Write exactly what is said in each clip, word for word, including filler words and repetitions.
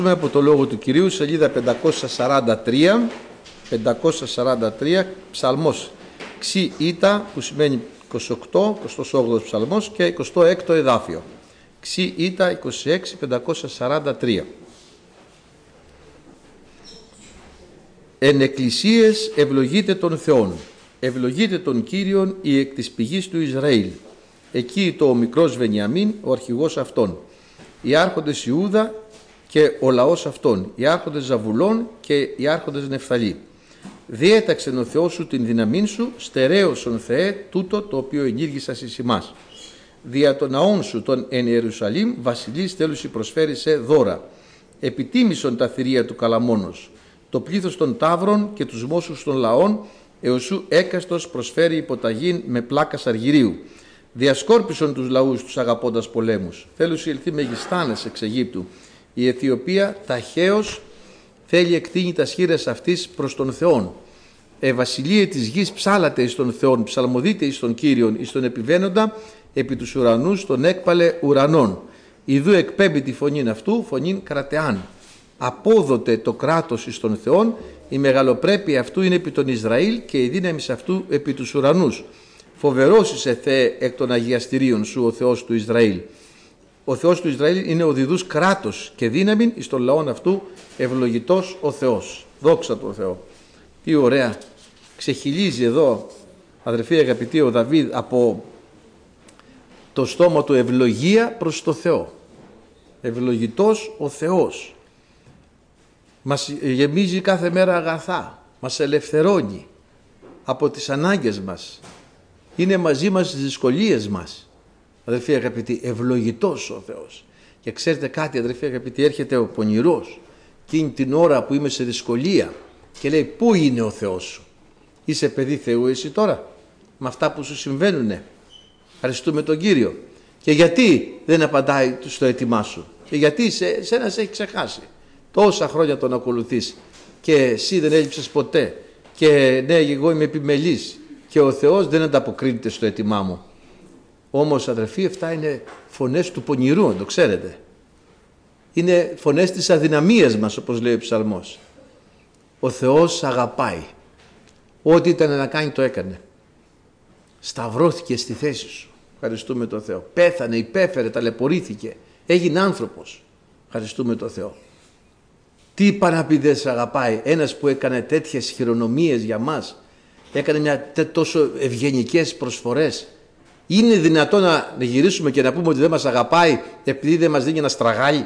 Από το Λόγο του Κυρίου, σελίδα πεντακόσια σαράντα τρία, πεντακόσια σαράντα τρία, ψαλμός Ξι Ήτα, που σημαίνει είκοσι οκτώ, εικοστός όγδοος ψαλμός και εικοστό έκτο εδάφιο. Ξι Ήτα είκοσι έξι, πεντακόσια σαράντα τρία. Εν εκκλησίες ευλογείτε τον Θεόν, ευλογείτε τον Κύριον η εκ της πηγής του Ισραήλ. Εκεί το ο μικρός Βενιαμίν, ο αρχηγός αυτών. Οι άρχοντες Ιούδα και ο λαός αυτών, οι άρχοντες Ζαβουλών και οι άρχοντες Νεφθαλή. Διέταξεν ο Θεός σου την δύναμήν σου, στερέωσον Θεέ τούτο το οποίο ενήργησας εις ημάς. Δια των ναών σου τον εν Ιερουσαλήμ βασιλείς τέλουσι προσφέρησε δώρα. Επιτίμησον τα θηρία του Καλαμόνος, το πλήθος των ταύρων και τους μόσους των λαών, έως σου έκαστος προσφέρει υποταγήν με πλάκας αργυρίου. Διασκόρπισον τους λαούς τους αγαπώντας πολέμους. Θέλουσι ελθεί μεγιστάνες εξ Αιγύπτου. Η Αιθιοπία ταχαίως θέλει εκτείνει τα σχήρες αυτής προς τον Θεόν. Ε, βασιλείε της γης ψάλατε εις τον Θεόν, ψαλμοδείτε εις τον Κύριον, εις τον επιβαίνοντα, επί τους ουρανούς τον έκπαλε ουρανών. Ιδού εκπέμπει τη φωνήν αυτού, φωνήν κρατεάν. Απόδοτε το κράτος εις τον Θεόν, η μεγαλοπρέπεια αυτού είναι επί τον Ισραήλ και η δύναμη αυτού επί τους ουρανούς. Φοβερός είσαι Θεέ εκ των αγιαστηρίων σου ο Θεός του Ισραήλ. Ο Θεός του Ισραήλ είναι ο διδούς κράτος και δύναμη εις τον λαόν αυτού, ευλογητός ο Θεός. Δόξα τω Θεώ. Τι ωραία. Ξεχυλίζει εδώ, αδερφοί αγαπητοί, ο Δαβίδ από το στόμα του ευλογία προς το Θεό. Ευλογητός ο Θεός. Μας γεμίζει κάθε μέρα αγαθά. Μας ελευθερώνει από τις ανάγκες μας. Είναι μαζί μας στις δυσκολίες μας. Αδερφοί αγαπητοί, ευλογητός ο Θεός. Και ξέρετε κάτι, αδερφοί αγαπητοί, έρχεται ο πονηρός εκείνη την ώρα που είμαι σε δυσκολία και λέει, πού είναι ο Θεός σου? Είσαι παιδί Θεού εσύ τώρα με αυτά που σου συμβαίνουνε? Ευχαριστούμε τον Κύριο. Και γιατί δεν απαντάει στο αίτημά σου? Και γιατί σε, σένα σε έχει ξεχάσει? Τόσα χρόνια τον ακολουθείς και εσύ δεν έλειψες ποτέ. Και ναι, εγώ είμαι επιμελής και ο Θεός δεν ανταποκρίνεται στο αίτημά μου. Όμως αδερφοί, αυτά είναι φωνές του πονηρού, το ξέρετε. Είναι φωνές της αδυναμίας μας, όπως λέει ο ψαλμός. Ο Θεός αγαπάει. Ό,τι ήταν να κάνει το έκανε. Σταυρώθηκε στη θέση σου. Ευχαριστούμε τον Θεό. Πέθανε, υπέφερε, ταλαιπωρήθηκε. Έγινε άνθρωπος. Ευχαριστούμε τον Θεό. Τι είπα να πει δεν σε αγαπάει? Ένας που έκανε τέτοιες χειρονομίες για μας. Έκανε μια τόσο ευγενικές προσφορές. Είναι δυνατόν να γυρίσουμε και να πούμε ότι δεν μας αγαπάει επειδή δεν μας δίνει ένα στραγάλι?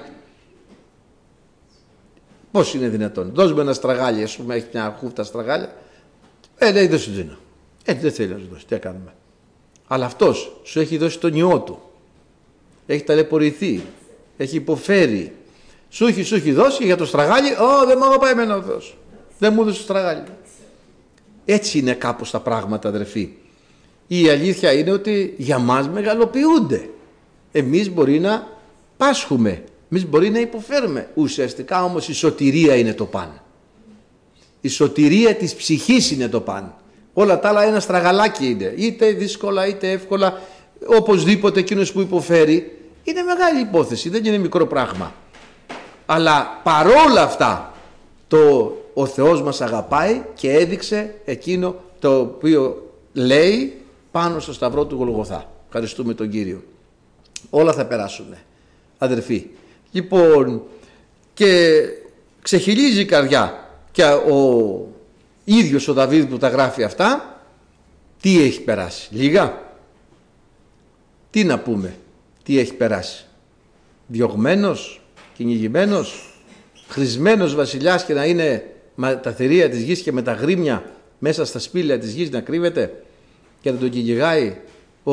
Πώς είναι δυνατόν? Δώσουμε ένα στραγάλι, ας πούμε, έχει μια χούφτα στραγάλια. Ε, λέει, δεν σου δίνω. Ε, δεν θέλει να σου δώσει. Τι κάνουμε? Αλλά αυτός σου έχει δώσει τον ιό του. Έχει ταλαιπωρηθεί. Έχει υποφέρει. Σου έχει, σου έχει δώσει για το στραγάλι. Ω, δεν μου αγαπάει εμένα ο Θεός. Δεν μου έδωσε το στραγάλι. Έτσι είναι κάπως τα πράγματα, αδερφοί. Η αλήθεια είναι ότι για μας μεγαλοποιούνται. Εμείς μπορεί να πάσχουμε. Εμείς μπορεί να υποφέρουμε. Ουσιαστικά όμως η σωτηρία είναι το παν. Η σωτηρία της ψυχής είναι το παν. Όλα τα άλλα ένα στραγαλάκι είναι. Είτε δύσκολα είτε εύκολα. Οπωσδήποτε εκείνος που υποφέρει είναι μεγάλη υπόθεση. Δεν είναι μικρό πράγμα. Αλλά παρόλα αυτά το, ο Θεός μας αγαπάει και έδειξε εκείνο το οποίο λέει πάνω στο σταυρό του Γολγοθά. Ευχαριστούμε τον Κύριο. Όλα θα περάσουν, αδερφοί. Λοιπόν, και ξεχυλίζει η καρδιά. Και ο ίδιος ο Δαβίδ που τα γράφει αυτά, τι έχει περάσει? Λίγα. Τι να πούμε? Τι έχει περάσει? Διωγμένος, κυνηγημένος, χρησμένος βασιλιάς και να είναι με τα θηρία της γης και με τα γρήμια μέσα στα σπήλαια της γης να κρύβεται και να τον κυνηγάει ο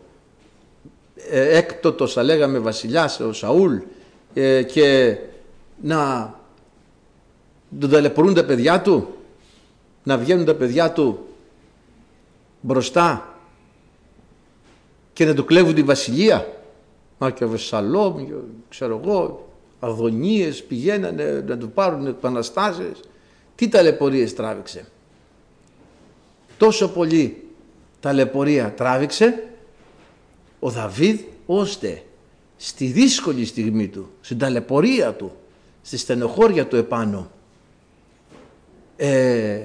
ε, έκτοτος, θα λέγαμε, βασιλιάς, ο Σαούλ, ε, και να τον ταλαιπωρούν τα παιδιά του, να βγαίνουν τα παιδιά του μπροστά και να του κλέβουν τη βασιλεία. Μα και ο Βεσσαλόμ, ξέρω εγώ, Αδωνίες πηγαίνανε να του πάρουν επαναστάσεις. Τι ταλαιπωρίες τράβηξε? Τόσο πολύ ταλαιπωρία τράβηξε ο Δαβίδ, ώστε στη δύσκολη στιγμή του, στην ταλαιπωρία του, στη στενοχώρια του επάνω, ε,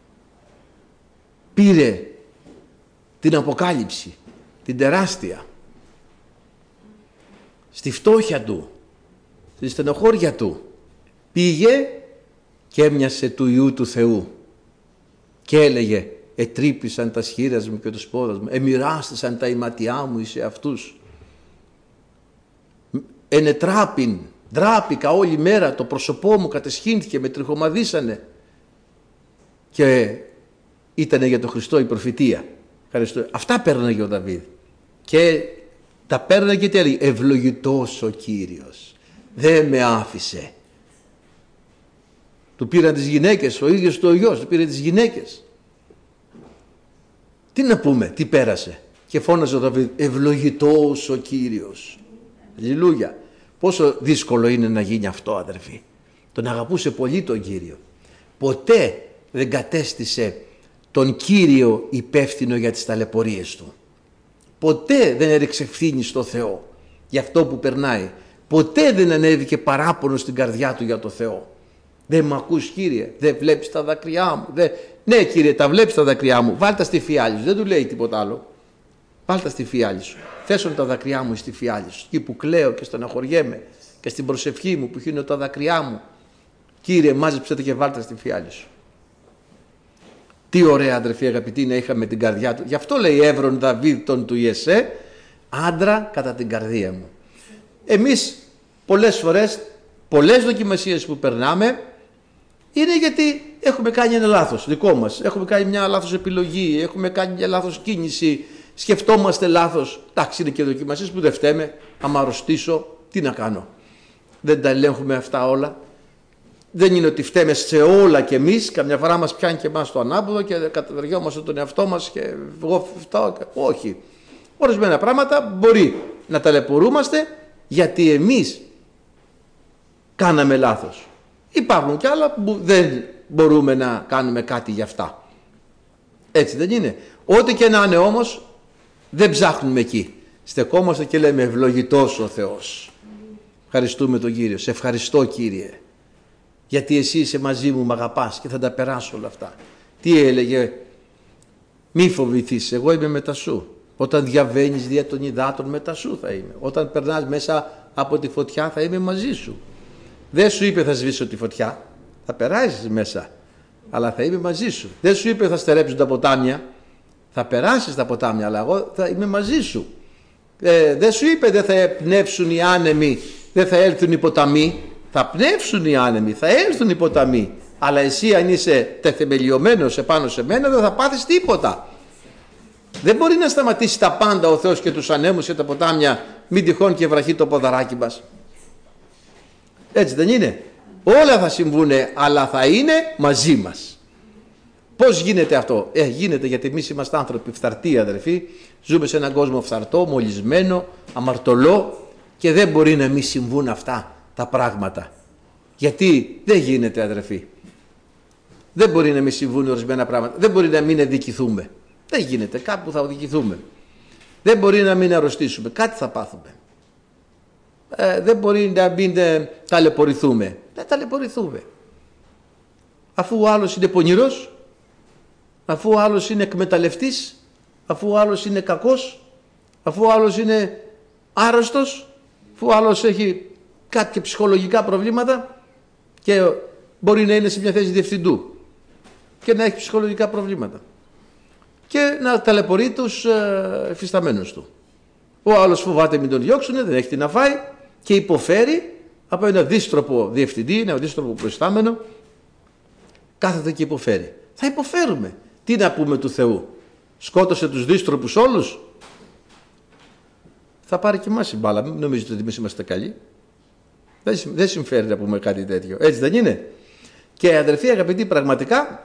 πήρε την αποκάλυψη, την τεράστια, στη φτώχεια του, στη στενοχώρια του, πήγε και έμοιασε του Υιού του Θεού και έλεγε, ετρύπησαν τα σχήρας μου και τους πόδας μου, εμοιράστησαν τα ηματιά μου εις αυτούς. Ενετράπην, ντράπηκα όλη μέρα, το πρόσωπό μου κατεσχύνθηκε, με τριχομαδίσανε. Και ήταν για τον Χριστό η προφητεία. Ευχαριστώ. Αυτά παίρναγε ο Δαβίδ. Και τα παίρναγε και έλεγε, ευλογητός ο Κύριος, δεν με άφησε. Του πήραν τις γυναίκες, ο ίδιος του ο γιος, του πήρε τις γυναίκες. Τι να πούμε, τι πέρασε. Και φώναζε ο Δαβίδ, ευλογητός ο Κύριος. Αλληλούια. Πόσο δύσκολο είναι να γίνει αυτό, αδερφοί. Τον αγαπούσε πολύ τον Κύριο. Ποτέ δεν κατέστησε τον Κύριο υπεύθυνο για τις ταλαιπωρίες του. Ποτέ δεν έριξε ευθύνη στο Θεό για αυτό που περνάει. Ποτέ δεν ανέβηκε παράπονο στην καρδιά του για το Θεό. Δεν μ' ακούς, Κύριε, δεν βλέπεις τα δάκρυά μου. Δεν... Ναι, Κύριε, τα βλέπεις τα δάκρυά μου, βάλ' τα στη φιάλη σου. Δεν του λέει τίποτα άλλο. Βάλ' τα στη φιάλη σου. Θέσον τα δάκρυά μου στη φιάλη σου. Εκεί που κλαίω και στεναχωριέμαι και στην προσευχή μου που χύνω τα δάκρυά μου. Κύριε, μάζεψε τα και βάλ' τα στη φιάλη σου. Τι ωραία, αδερφοί αγαπητοί, να είχαμε την καρδιά του. Γι' αυτό λέει, έβρον Δαβίδ τον του Ιεσέ, άντρα κατά την καρδία μου. Εμείς πολλές φορές, πολλές δοκιμασίες που περνάμε, είναι γιατί έχουμε κάνει ένα λάθος δικό μας. Έχουμε κάνει μια λάθος επιλογή, έχουμε κάνει μια λάθος κίνηση, σκεφτόμαστε λάθος. Εντάξει, είναι και δοκιμασίες που δεν φταίμε. Άμα αρρωστήσω, τι να κάνω. Δεν τα ελέγχουμε αυτά όλα. Δεν είναι ότι φταίμε σε όλα κι εμείς. Καμιά φορά μας πιάνει και εμάς το ανάποδο και καταδεργιόμαστε τον εαυτό μας και εγώ φτάω. Όχι. Ορισμένα πράγματα μπορεί να ταλαιπωρούμαστε γιατί εμείς κάναμε λάθος. Υπάρχουν κι άλλα που δεν μπορούμε να κάνουμε κάτι γι' αυτά. Έτσι δεν είναι. Ό,τι και να είναι όμως, δεν ψάχνουμε εκεί. Στεκόμαστε και λέμε, ευλογητός ο Θεός. Ευχαριστούμε τον Κύριο. Σε ευχαριστώ, Κύριε, γιατί εσύ είσαι μαζί μου, μ' αγαπάς και θα τα περάσω όλα αυτά. Τι έλεγε, μη φοβηθείς, εγώ είμαι μετά σου. Όταν διαβαίνεις δια των υδάτων, μετά σου θα είμαι. Όταν περνάς μέσα από τη φωτιά, θα είμαι μαζί σου. Δεν σου είπε θα σβήσω τη φωτιά, θα περάσεις μέσα, αλλά θα είμαι μαζί σου. Δεν σου είπε θα στερέψουν τα ποτάμια, θα περάσεις τα ποτάμια, αλλά εγώ θα είμαι μαζί σου. Ε, δεν σου είπε δεν θα πνεύσουν οι άνεμοι, δεν θα έλθουν οι ποταμοί. Θα πνεύσουν οι άνεμοι, θα έλθουν οι ποταμοί, αλλά εσύ αν είσαι τεθεμελιωμένος επάνω σε μένα δεν θα πάθεις τίποτα. Δεν μπορεί να σταματήσει τα πάντα ο Θεός και τους ανέμους και τα ποτάμια, μην τυχόν και βραχεί το ποδαράκι μας. Έτσι δεν είναι? Όλα θα συμβούνε, αλλά θα είναι μαζί μας. Πώς γίνεται αυτό? Ε, γίνεται γιατί εμείς είμαστε άνθρωποι φθαρτοί, αδερφοί. Ζούμε σε έναν κόσμο φθαρτό, μολυσμένο, αμαρτωλό και δεν μπορεί να μην συμβούν αυτά τα πράγματα. Γιατί δεν γίνεται, αδερφοί. Δεν μπορεί να μην συμβούν ορισμένα πράγματα. Δεν μπορεί να μην αδικηθούμε. Δεν γίνεται. Κάπου θα αδικηθούμε. Δεν μπορεί να μην αρρωστήσουμε. Κάτι θα πάθουμε. Ε, δεν μπορεί να μην ε, ταλαιπωρηθούμε. Δεν ταλαιπωρηθούμε. Αφού ο άλλος είναι πονηρός, αφού ο άλλος είναι εκμεταλλευτής, αφού ο άλλος είναι κακός, αφού ο άλλος είναι άρρωστος, αφού ο άλλος έχει κάποια ψυχολογικά προβλήματα και μπορεί να είναι σε μια θέση διευθυντού και να έχει ψυχολογικά προβλήματα και να ταλαιπωρεί τους ε, εφισταμένους του. Ο άλλος φοβάται μην τον διώξουν, δεν έχει τι να φάει και υποφέρει από ένα δύστροπο διευθυντή, ένα δύστροπο προϊστάμενο, κάθεται και υποφέρει. Θα υποφέρουμε. Τι να πούμε του Θεού? Σκότωσε τους δύστροπους όλους? Θα πάρει και εμάς η μπάλα. Μην νομίζετε ότι εμείς είμαστε καλοί. Δεν συμφέρει να πούμε κάτι τέτοιο. Έτσι δεν είναι? Και αδερφοί αγαπητοί, πραγματικά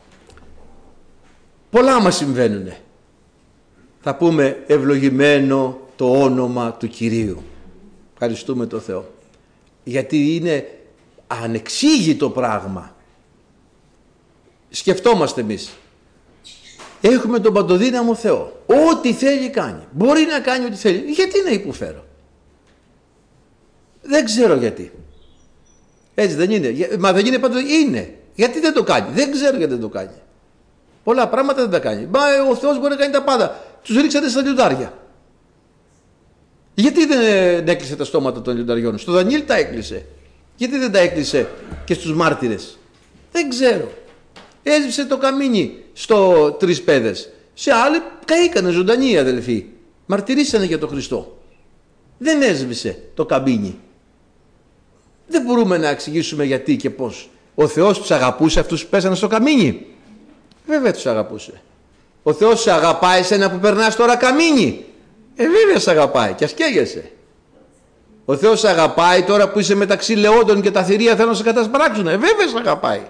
πολλά μας συμβαίνουν. Θα πούμε ευλογημένο το όνομα του Κυρίου. Ευχαριστούμε τον Θεό. Γιατί είναι ανεξήγητο πράγμα. Σκεφτόμαστε εμείς. Έχουμε τον παντοδύναμο Θεό. Ό,τι θέλει κάνει. Μπορεί να κάνει ό,τι θέλει. Γιατί να υποφέρω? Δεν ξέρω γιατί. Έτσι δεν είναι? Μα δεν είναι πάντως, είναι. Γιατί δεν το κάνει? Δεν ξέρω γιατί δεν το κάνει. Πολλά πράγματα δεν τα κάνει. Μα ο Θεός μπορεί να κάνει τα πάντα. Τους ρίξατε στα λιοντάρια. Γιατί δεν έκλεισε τα στόματα των λιονταριών? Στο Δανιήλ τα έκλεισε. Γιατί δεν τα έκλεισε και στους μάρτυρες? Δεν ξέρω. Έσβησε το καμίνι στο Τρεις Πέδες. Σε άλλοι καήκανε ζωντανοί αδελφοί. Μαρτυρήσανε για τον Χριστό. Δεν έσβησε το καμίνι. Δεν μπορούμε να εξηγήσουμε γιατί και πώς. Ο Θεός τους αγαπούσε αυτούς που πέσανε στο καμίνι? Βέβαια τους αγαπούσε. Ο Θεός σε αγαπάει εσένα που περνάς τώρα καμίνι? Ε, βέβαια σε αγαπάει και ας καίγεσαι. Ο Θεός σε αγαπάει τώρα που είσαι μεταξύ λεόντων και τα θηρία θέλουν να σε κατασπράξουν? Ε, βέβαια σε αγαπάει.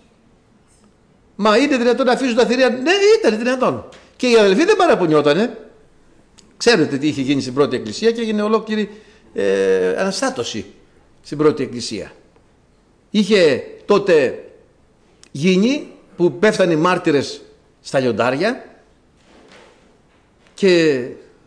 Μα είναι δυνατόν να αφήσουν τα θηρία? Ναι, ήταν δυνατόν. Και οι αδελφοί δεν παραπονιότανε. Ξέρετε τι είχε γίνει στην πρώτη εκκλησία και έγινε ολόκληρη ε, αναστάτωση στην πρώτη εκκλησία. Είχε τότε γίνει που πέφτανε οι μάρτυρες στα λιοντάρια και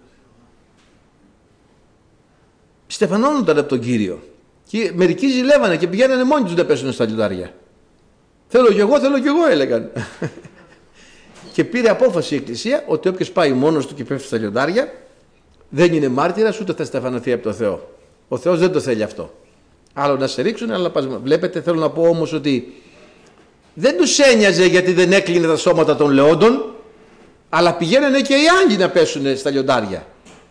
στεφανώνονταν από τον Κύριο. Και μερικοί ζηλεύανε και πηγαίνανε μόνοι τους να πέσουν στα λιοντάρια. Θέλω κι εγώ, θέλω κι εγώ, έλεγαν. Και πήρε απόφαση η Εκκλησία ότι όποιος πάει μόνος του και πέφτει στα λιοντάρια δεν είναι μάρτυρας, ούτε θα στεφανωθεί από τον Θεό. Ο Θεός δεν το θέλει αυτό. Άλλο να σε ρίξουν, άλλο να πας. Βλέπετε, θέλω να πω όμως ότι δεν τους ένοιαζε γιατί δεν έκλεινε τα σώματα των λεόντων, αλλά πηγαίνανε και οι άλλοι να πέσουν στα λιοντάρια.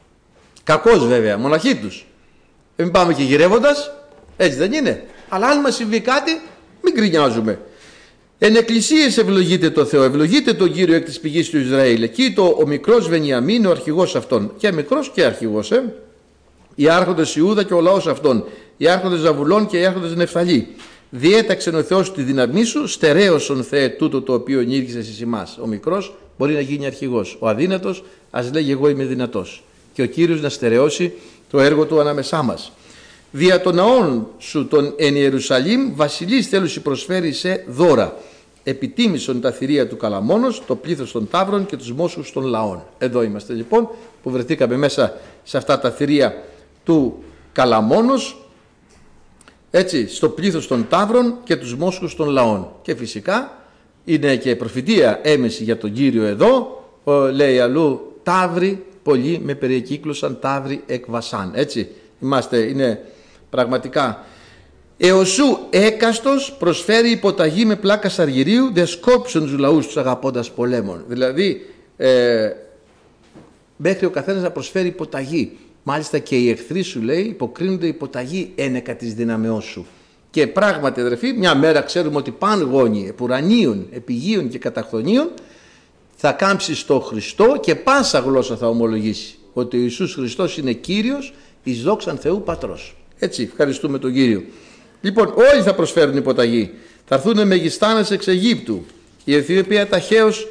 Κακώς βέβαια, μοναχοί τους. Μην πάμε και γυρεύοντας, έτσι δεν είναι? Αλλά αν μας συμβεί κάτι, μην γκρινιάζουμε. Εν εκκλησίες ευλογείται το Θεό, ευλογείται τον Κύριο εκ της πηγής του Ισραήλ. Εκεί το ο μικρός Βενιαμίν, ο αρχηγός αυτών. Και μικρός και αρχηγός, ε. Οι άρχοντες Ιούδα και ο λαός αυτών. Οι άρχοντες Ζαβουλών και οι άρχοντες Νεφθαλή. Διέταξε ο Θεός τη δύναμή σου, στερέωσον Θεέ τούτο το οποίο ενήργησες εις ημάς. Ο μικρός μπορεί να γίνει αρχηγός. Ο αδύνατος ας λέγει εγώ είμαι δυνατός. Και ο Κύριος να στερεώσει το έργο του ανάμεσά μας. Δια των ναών σου τον εν Ιερουσαλήμ βασιλείς θέλουσι προσφέρει σε δώρα. Επιτίμησον τα θηρία του Καλαμόνος, το πλήθος των ταύρων και τους μόσχους των λαών. Εδώ είμαστε λοιπόν που βρεθήκαμε μέσα σε αυτά τα θηρία του Καλαμόνος, έτσι, στο πλήθος των ταύρων και τους μόσχους των λαών. Και φυσικά είναι και προφητεία έμεση για τον Κύριο εδώ, λέει αλλού ταύροι πολλοί με περιεκύκλωσαν ταύροι εκ Βασάν. Έτσι είμαστε, είναι πραγματικά. Εωσού έκαστος προσφέρει υποταγή με πλάκα αργυρίου, δε σκόρψουν τους λαούς τους αγαπώντας πολέμων. Δηλαδή ε, μέχρι ο καθένας να προσφέρει υποταγή. Μάλιστα και οι εχθροί σου, λέει, υποκρίνονται υποταγή ένεκα της δυναμεώς σου. Και πράγματι αδερφοί, μια μέρα ξέρουμε ότι παν γόνοι, επουρανίων, επιγείων και καταχθονίων θα κάμψει στο Χριστό και πάσα γλώσσα θα ομολογήσει ότι ο Ιησούς Χριστός είναι Κύριος εις δόξαν Θεού Πατρός. Έτσι, ευχαριστούμε τον Κύριο. Λοιπόν, όλοι θα προσφέρουν υποταγή. Θα έρθουν μεγιστάνες εξ Αιγύπτου. Η Αιθιοπία ταχαίως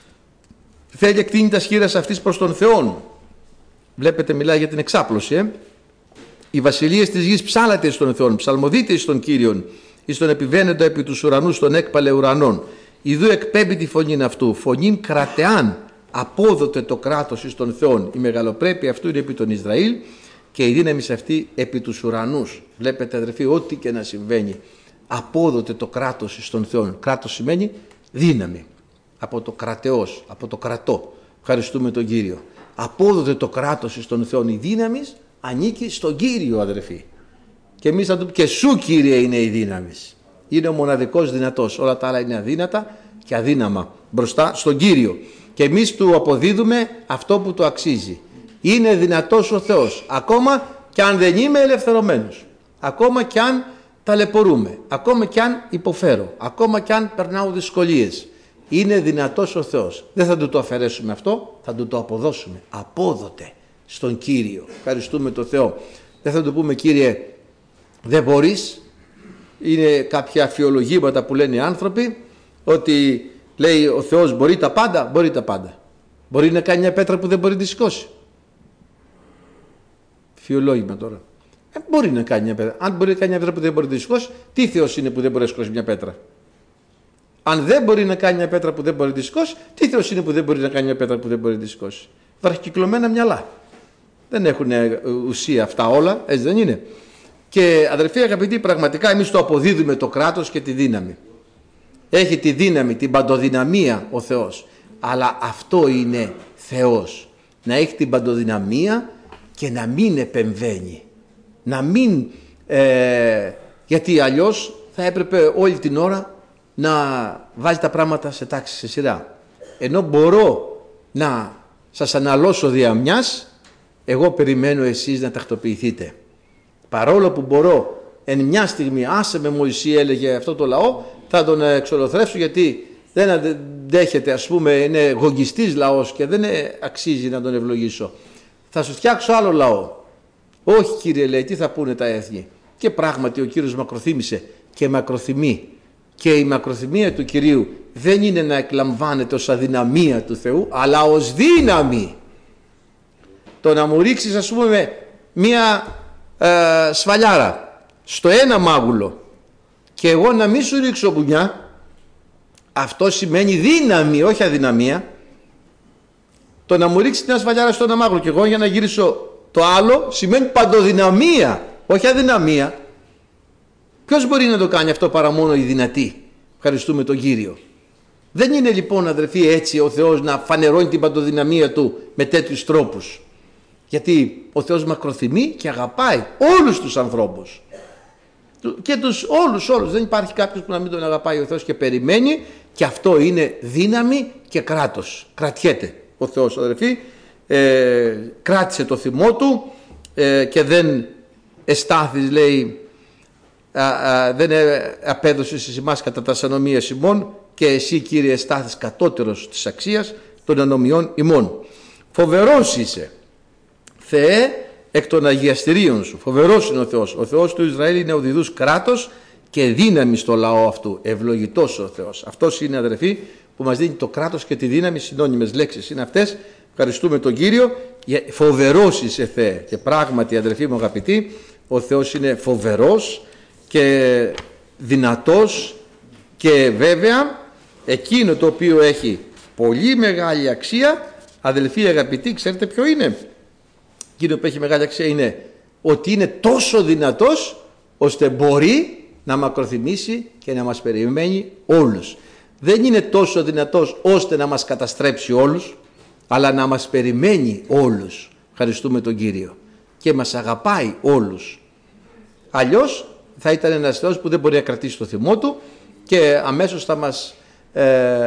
θέλει εκτείνει τα σχήρας αυτής προς τον Θεόν. Βλέπετε, μιλάει για την εξάπλωση. Ε? Οι βασιλείες της γης ψάλατε εις τον Θεόν, ψαλμοδείτε εις τον Κύριον, εις τον επιβαίνοντα επί τους ουρανούς των έκπαλε ουρανών. Ιδού εκπέμπει τη φωνήν αυτού, φωνήν κρατεάν, απόδοτε το κράτος εις τον Θεόν. Η μεγαλοπρέπεια αυτού είναι επί τον Ισραήλ και η δύναμη σε αυτή επί τους ουρανούς. Βλέπετε αδερφοί, ό,τι και να συμβαίνει, απόδοτε το κράτος εις τον Θεόν. Κράτος σημαίνει δύναμη, από το κρατεός, από το κρατό. Ευχαριστούμε τον Κύριο. Απόδοτε το κράτος εις τον Θεόν. Η δύναμη ανήκει στον Κύριο αδερφοί. Και εμείς θα του και σου Κύριε είναι η δύναμη. Είναι ο μοναδικός δυνατός. Όλα τα άλλα είναι αδύνατα και αδύναμα μπροστά στον Κύριο. Και εμείς του αποδίδουμε αυτό που του αξίζει. Είναι δυνατός ο Θεός. Ακόμα και αν δεν είμαι ελευθερωμένος. Ακόμα και αν ταλαιπωρούμε. Ακόμα και αν υποφέρω. Ακόμα και αν περνάω δυσκολίες. Είναι δυνατός ο Θεός. Δεν θα του το αφαιρέσουμε αυτό. Θα του το αποδώσουμε. Απόδοτε στον Κύριο. Ευχαριστούμε τον Θεό. Δεν θα του πούμε Κύριε δεν μπορείς. Είναι κάποια αφιολογήματα που λένε οι άνθρωποι ότι λέει ο Θεός μπορεί τα πάντα. Μπορεί τα πάντα. Μπορεί να κάνει μια πέτρα που δεν μπορεί να τη σηκώσει. Φιολόγημα τώρα. Ε, μπορεί να κάνει μια πέτρα. Αν μπορεί να κάνει μια πέτρα που δεν μπορεί να τη σηκώσει, τι Θεός είναι που δεν μπορεί να σηκώσει μια πέτρα. Αν δεν μπορεί να κάνει μια πέτρα που δεν μπορεί να τη σηκώσει, τι Θεός είναι που δεν μπορεί να κάνει μια πέτρα που δεν μπορεί να τη σηκώσει. Βραχικυκλωμένα μυαλά. Δεν έχουν ουσία αυτά όλα, έτσι δεν είναι. Και αδερφοί αγαπητοί, πραγματικά εμείς το αποδίδουμε το κράτος και τη δύναμη. Έχει τη δύναμη, την παντοδυναμία ο Θεός. Αλλά αυτό είναι Θεός. Να έχει την παντοδυναμία και να μην επεμβαίνει. Να μην... Ε, γιατί αλλιώς θα έπρεπε όλη την ώρα να βάζει τα πράγματα σε τάξη, σε σειρά. Ενώ μπορώ να σας αναλώσω δια μιας, εγώ περιμένω εσείς να τακτοποιηθείτε. Παρόλο που μπορώ εν μια στιγμή, άσε με Μωυσή, έλεγε αυτό το λαό, θα τον εξολοθρεύσω γιατί δεν αντέχεται, ας πούμε, είναι γογγιστής λαός και δεν αξίζει να τον ευλογήσω. Θα σου φτιάξω άλλο λαό. Όχι Κύριε, λέει, τι θα πούνε τα έθνη. Και πράγματι ο Κύριος μακροθύμησε και μακροθυμεί. Και η μακροθυμία του Κυρίου δεν είναι να εκλαμβάνεται ως αδυναμία του Θεού, αλλά ως δύναμη. Το να μου ρίξεις, ας πούμε, μία ε, σφαλιάρα στο ένα μάγουλο και εγώ να μην σου ρίξω μπουνιά, αυτό σημαίνει δύναμη, όχι αδυναμία. Το να μου ρίξει την ασφαλιάρα στο ένα μάγουλο και εγώ για να γυρίσω το άλλο σημαίνει παντοδυναμία, όχι αδυναμία. Ποιος μπορεί να το κάνει αυτό παρά μόνο οι δυνατοί? Ευχαριστούμε τον Κύριο. Δεν είναι λοιπόν, αδερφοί, έτσι ο Θεός να φανερώνει την παντοδυναμία του με τέτοιους τρόπους. Γιατί ο Θεός μακροθυμεί και αγαπάει όλους τους ανθρώπους. Και τους όλους, όλους. Δεν υπάρχει κάποιος που να μην τον αγαπάει ο Θεός και περιμένει, και αυτό είναι δύναμη και κράτος. Κρατιέται ο Θεός, αδερφοί. Ε, κράτησε το θυμό του ε, και δεν εστάθης, λέει, α, α, δεν απέδωσες εις εμάς κατά τα ανομίας ημών, και εσύ, Κύριε, εστάθης κατώτερος της αξίας των ανομιών ημών. Φοβερός είσαι, Θεέ, εκ των αγιαστηρίων σου. Φοβερός είναι ο Θεός. Ο Θεός του Ισραήλ είναι ο διδούς κράτος και δύναμη στο λαό αυτού. Ευλογητός ο Θεός. Αυτός είναι, αδερφοί, που μας δίνει το κράτος και τη δύναμη. Συνώνυμες λέξεις είναι αυτές. Ευχαριστούμε τον Κύριο. Φοβερός είσαι, Θεέ. Και πράγματι, αδερφοί μου αγαπητοί, ο Θεός είναι φοβερός και δυνατός, και βέβαια εκείνο το οποίο έχει πολύ μεγάλη αξία, αδελφοί αγαπητοί, ξέρετε ποιο είναι? Εκείνο που έχει μεγάλη αξία είναι ότι είναι τόσο δυνατός ώστε μπορεί να μακροθυμήσει και να μας περιμένει όλους. Δεν είναι τόσο δυνατός ώστε να μας καταστρέψει όλους, αλλά να μας περιμένει όλους. Ευχαριστούμε τον Κύριο. Και μας αγαπάει όλους. Αλλιώς θα ήταν ένας Θεός που δεν μπορεί να κρατήσει το θυμό του και αμέσως θα μας ε,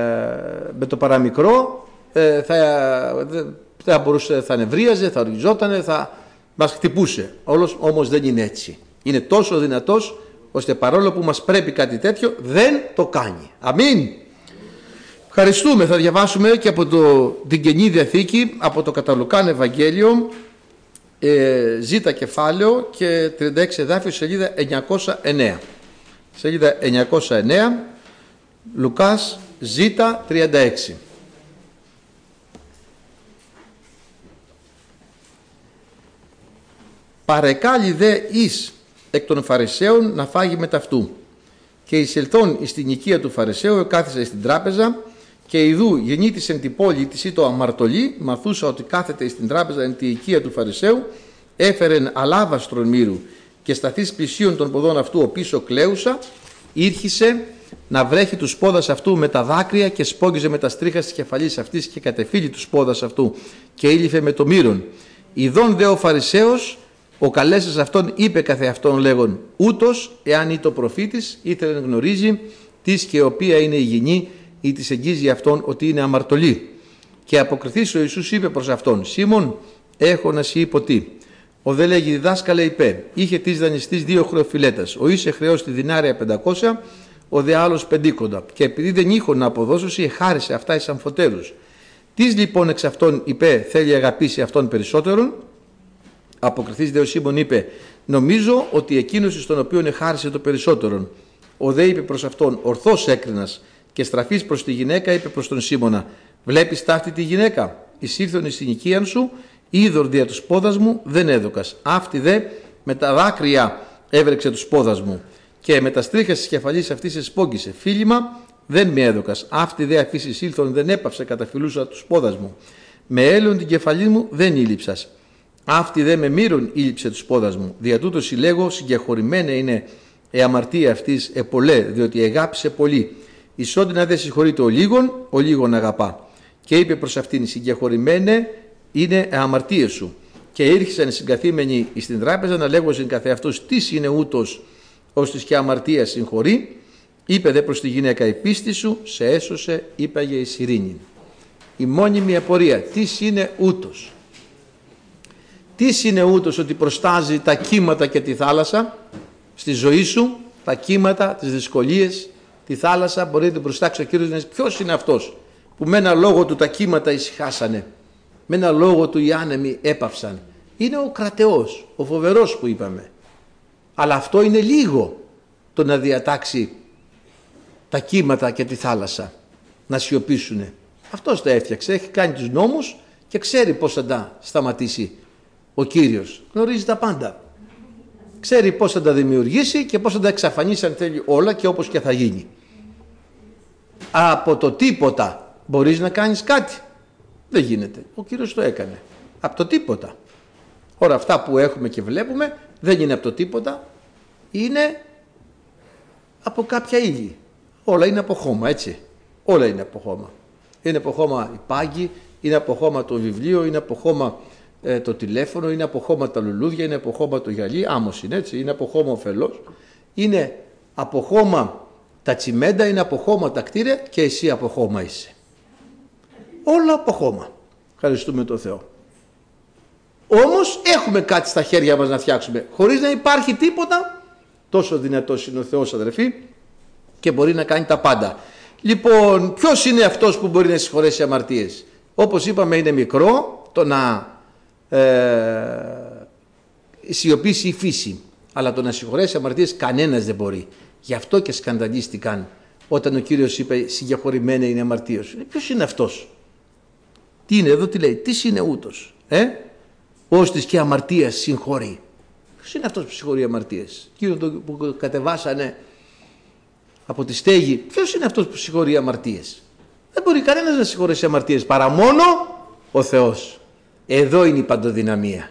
με το παραμικρό ε, θα, θα μπορούσε, θα νευρίαζε, θα οργιζότανε, θα μας χτυπούσε. Όλος όμως δεν είναι έτσι. Είναι τόσο δυνατός ώστε παρόλο που μας πρέπει κάτι τέτοιο δεν το κάνει. Αμήν. Ευχαριστούμε. Θα διαβάσουμε και από το, την Καινή Διαθήκη, από το κατά Λουκάν Ευαγγέλιο, ε, ζήτα κεφάλαιο και τριάντα έξι εδάφιο, σελίδα εννιακόσια εννέα. Σελίδα εννιακόσια εννέα, Λουκάς ζήτα τριάντα έξι. Παρεκάλει δε εις εκ των Φαρισαίων να φάγει με ταυτού. Και εισελθών εις την οικία του Φαρισαίου εκάθισε στην τράπεζα, και ιδού γεννήτης εν την πόλη της ή το αμαρτωλή, μαθούσα ότι κάθεται στην τράπεζα εν την οικία του Φαρισαίου, έφερεν αλάβαστρον μύρου, και σταθείς πλησίον των ποδών αυτού ο πίσω κλαίουσα, ήρχισε να βρέχει τους πόδας αυτού με τα δάκρυα και σπόγγιζε με τα στρίχα της κεφαλής αυτής και κατεφύλει τους πόδας αυτού και ήλυφε με το μύρον. Ιδών δε ο Φαρισαίος, ο καλέσας αυτόν είπε καθε αυτόν λέγον, ούτως εάν ή το προφήτης ήθελε να γνωρίζει της και οποία είναι η γυνή ή της εγγίζει αυτόν ότι είναι αμαρτωλή. Και αποκριθείς ο Ιησούς είπε προς αυτόν, Σίμων, έχω να σοι υποτί. Ο δε λέγει διδάσκαλε είπε, είχε της δανειστής δύο χρεοφιλέτας, ο είσαι χρεός τη δινάρια πεντακόσια, ο δε άλλος πεντήκοντα. Και επειδή δεν είχε να αποδώσωση, εχάρισε αυτά εις αμφωτέρους. Τις λοιπόν εξ αυτών είπε, θέλει αγαπήσει αυτόν περισσότερον. Αποκριθείς δε ο Σίμων είπε, νομίζω ότι εκείνος εις τον οποίον εχάρισε το περισσότερον. Ο δε είπε προς αυτόν, ορθώς έκρινας, και στραφής προς τη γυναίκα είπε προς τον Σίμωνα, βλέπεις ταύτη τη γυναίκα, εισήλθον εις την οικίαν σου, είδωρ δια τους πόδας μου δεν έδωκας. Αυτή δε με τα δάκρυα έβρεξε τους πόδας μου, και με τα στρίχα της κεφαλής αυτής εσπόγγισε. Φίλημα δεν με έδωκας. Αυτή δε αφήσεις ήλθον δεν έπαυσε καταφυλούσα τους πόδας μου. Με έλεον την κεφαλή μου δεν ήλυψας. Αυτή δε με μύρον ήλυψε τους πόδας μου. Δια τούτο συλλέγω, συγκεχωρημένα είναι η αμαρτία αυτής επολέ, διότι εγάπησε πολύ. Ισόντινα δε συγχωρείται ο λίγον, ο λίγον αγαπά. Και είπε προς αυτήν, συγκεχωρημένε είναι αμαρτίες σου. Και ήρχισαν οι συγκαθήμενοι στην τράπεζα να λέγωσαν καθε αυτός τι είναι ούτως, ώστις και αμαρτία συγχωρεί. Είπε δε προς τη γυναίκα, η πίστη σου σε έσωσε, είπαγε εις ειρήνη. Η μόνιμη απορία, τι είναι ούτως. Τι είναι ούτως, ότι προστάζει τα κύματα και τη θάλασσα στη ζωή σου, τα κύματα, τις δυσκολίες, τη θάλασσα. Μπορείτε να προστάξει ο Κύριος να πει ποιος είναι αυτός που με ένα λόγο του τα κύματα ησυχάσανε, με ένα λόγο του οι άνεμοι έπαυσαν. Είναι ο κρατεός, ο φοβερός που είπαμε. Αλλά αυτό είναι λίγο, το να διατάξει τα κύματα και τη θάλασσα να σιωπήσουνε. Αυτός τα έφτιαξε, έχει κάνει τους νόμους και ξέρει πώς θα τα σταματήσει. Ο Κύριος γνωρίζει τα πάντα. Ξέρει πώς θα τα δημιουργήσει και πώς θα τα εξαφανίσει αν θέλει όλα και όπως και θα γίνει. Από το τίποτα μπορείς να κάνεις κάτι. Δεν γίνεται. Ο Κύριος το έκανε. Από το τίποτα. Όλα αυτά που έχουμε και βλέπουμε δεν είναι από το τίποτα. Είναι από κάποια ύλη. Όλα είναι από χώμα, έτσι. Όλα είναι από χώμα. Είναι από χώμα η πάγη, είναι από χώμα το βιβλίο, είναι από χώμα ε, το τηλέφωνο, είναι από χώμα τα λουλούδια, είναι από χώμα το γυαλί, άμμος είναι έτσι, είναι από χώμα ο φελός, είναι από χώμα τα τσιμέντα, είναι από χώμα τα κτίρια και εσύ από χώμα είσαι. Όλα από χώμα. Ευχαριστούμε τον Θεό. Όμως έχουμε κάτι στα χέρια μας να φτιάξουμε. Χωρίς να υπάρχει τίποτα, τόσο δυνατός είναι ο Θεός, αδερφοί, και μπορεί να κάνει τα πάντα. Λοιπόν, ποιος είναι αυτός που μπορεί να συγχωρέσει αμαρτίες? Όπως είπαμε, είναι μικρό το να ε, σιωπήσει η φύση, αλλά το να συγχωρέσει αμαρτίες κανένας δεν μπορεί. Γι' αυτό και σκανδαλίστηκαν όταν ο Κύριος είπε συγκεχωρημένα είναι αμαρτία σου. Ποιος είναι αυτός? Τι είναι εδώ, τι λέει? Τι είναι ούτως, ε? Ώστις και αμαρτίας συγχωρεί. Ποιος είναι αυτός που συγχωρεί αμαρτίες? Κύριο που κατεβάσανε από τη στέγη, ποιος είναι αυτός που συγχωρεί αμαρτίες? Δεν μπορεί κανένας να συγχωρέσει αμαρτίες παρά μόνο ο Θεός. Εδώ είναι η παντοδυναμία.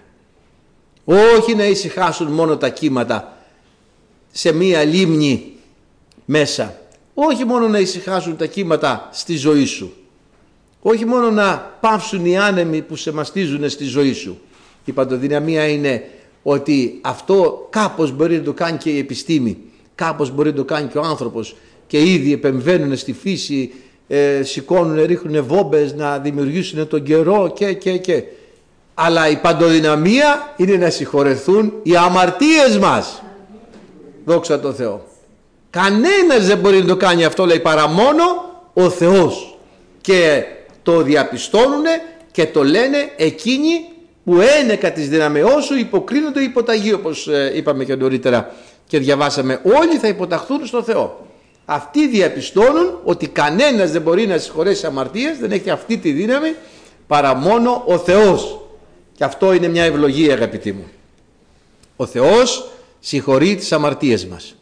Όχι να ησυχάσουν μόνο τα κύματα σε μία λίμνη μέσα. Όχι μόνο να ησυχάσουν τα κύματα στη ζωή σου. Όχι μόνο να πάυσουν οι άνεμοι που σε μαστίζουν στη ζωή σου. Η παντοδυναμία είναι ότι αυτό κάπως μπορεί να το κάνει και η επιστήμη. Κάπως μπορεί να το κάνει και ο άνθρωπος και ήδη επεμβαίνουν στη φύση, ε, σηκώνουν, ρίχνουν βόμπες να δημιουργήσουν τον καιρό και και και. Αλλά η παντοδυναμία είναι να συγχωρεθούν οι αμαρτίες μας. Δόξα τω Θεώ. Κανένας δεν μπορεί να το κάνει αυτό, λέει, παρά μόνο ο Θεός. Και το διαπιστώνουν και το λένε εκείνοι που ένεκα της δυναμεώς σου υποκρίνονται υποταγή, όπως ε, είπαμε και νωρίτερα και διαβάσαμε. Όλοι θα υποταχθούν στο Θεό. Αυτοί διαπιστώνουν ότι κανένας δεν μπορεί να συγχωρέσει αμαρτίες, δεν έχει αυτή τη δύναμη παρά μόνο ο Θεός. Και αυτό είναι μια ευλογία, αγαπητοί μου. Ο Θεός συγχωρεί τις αμαρτίες μας.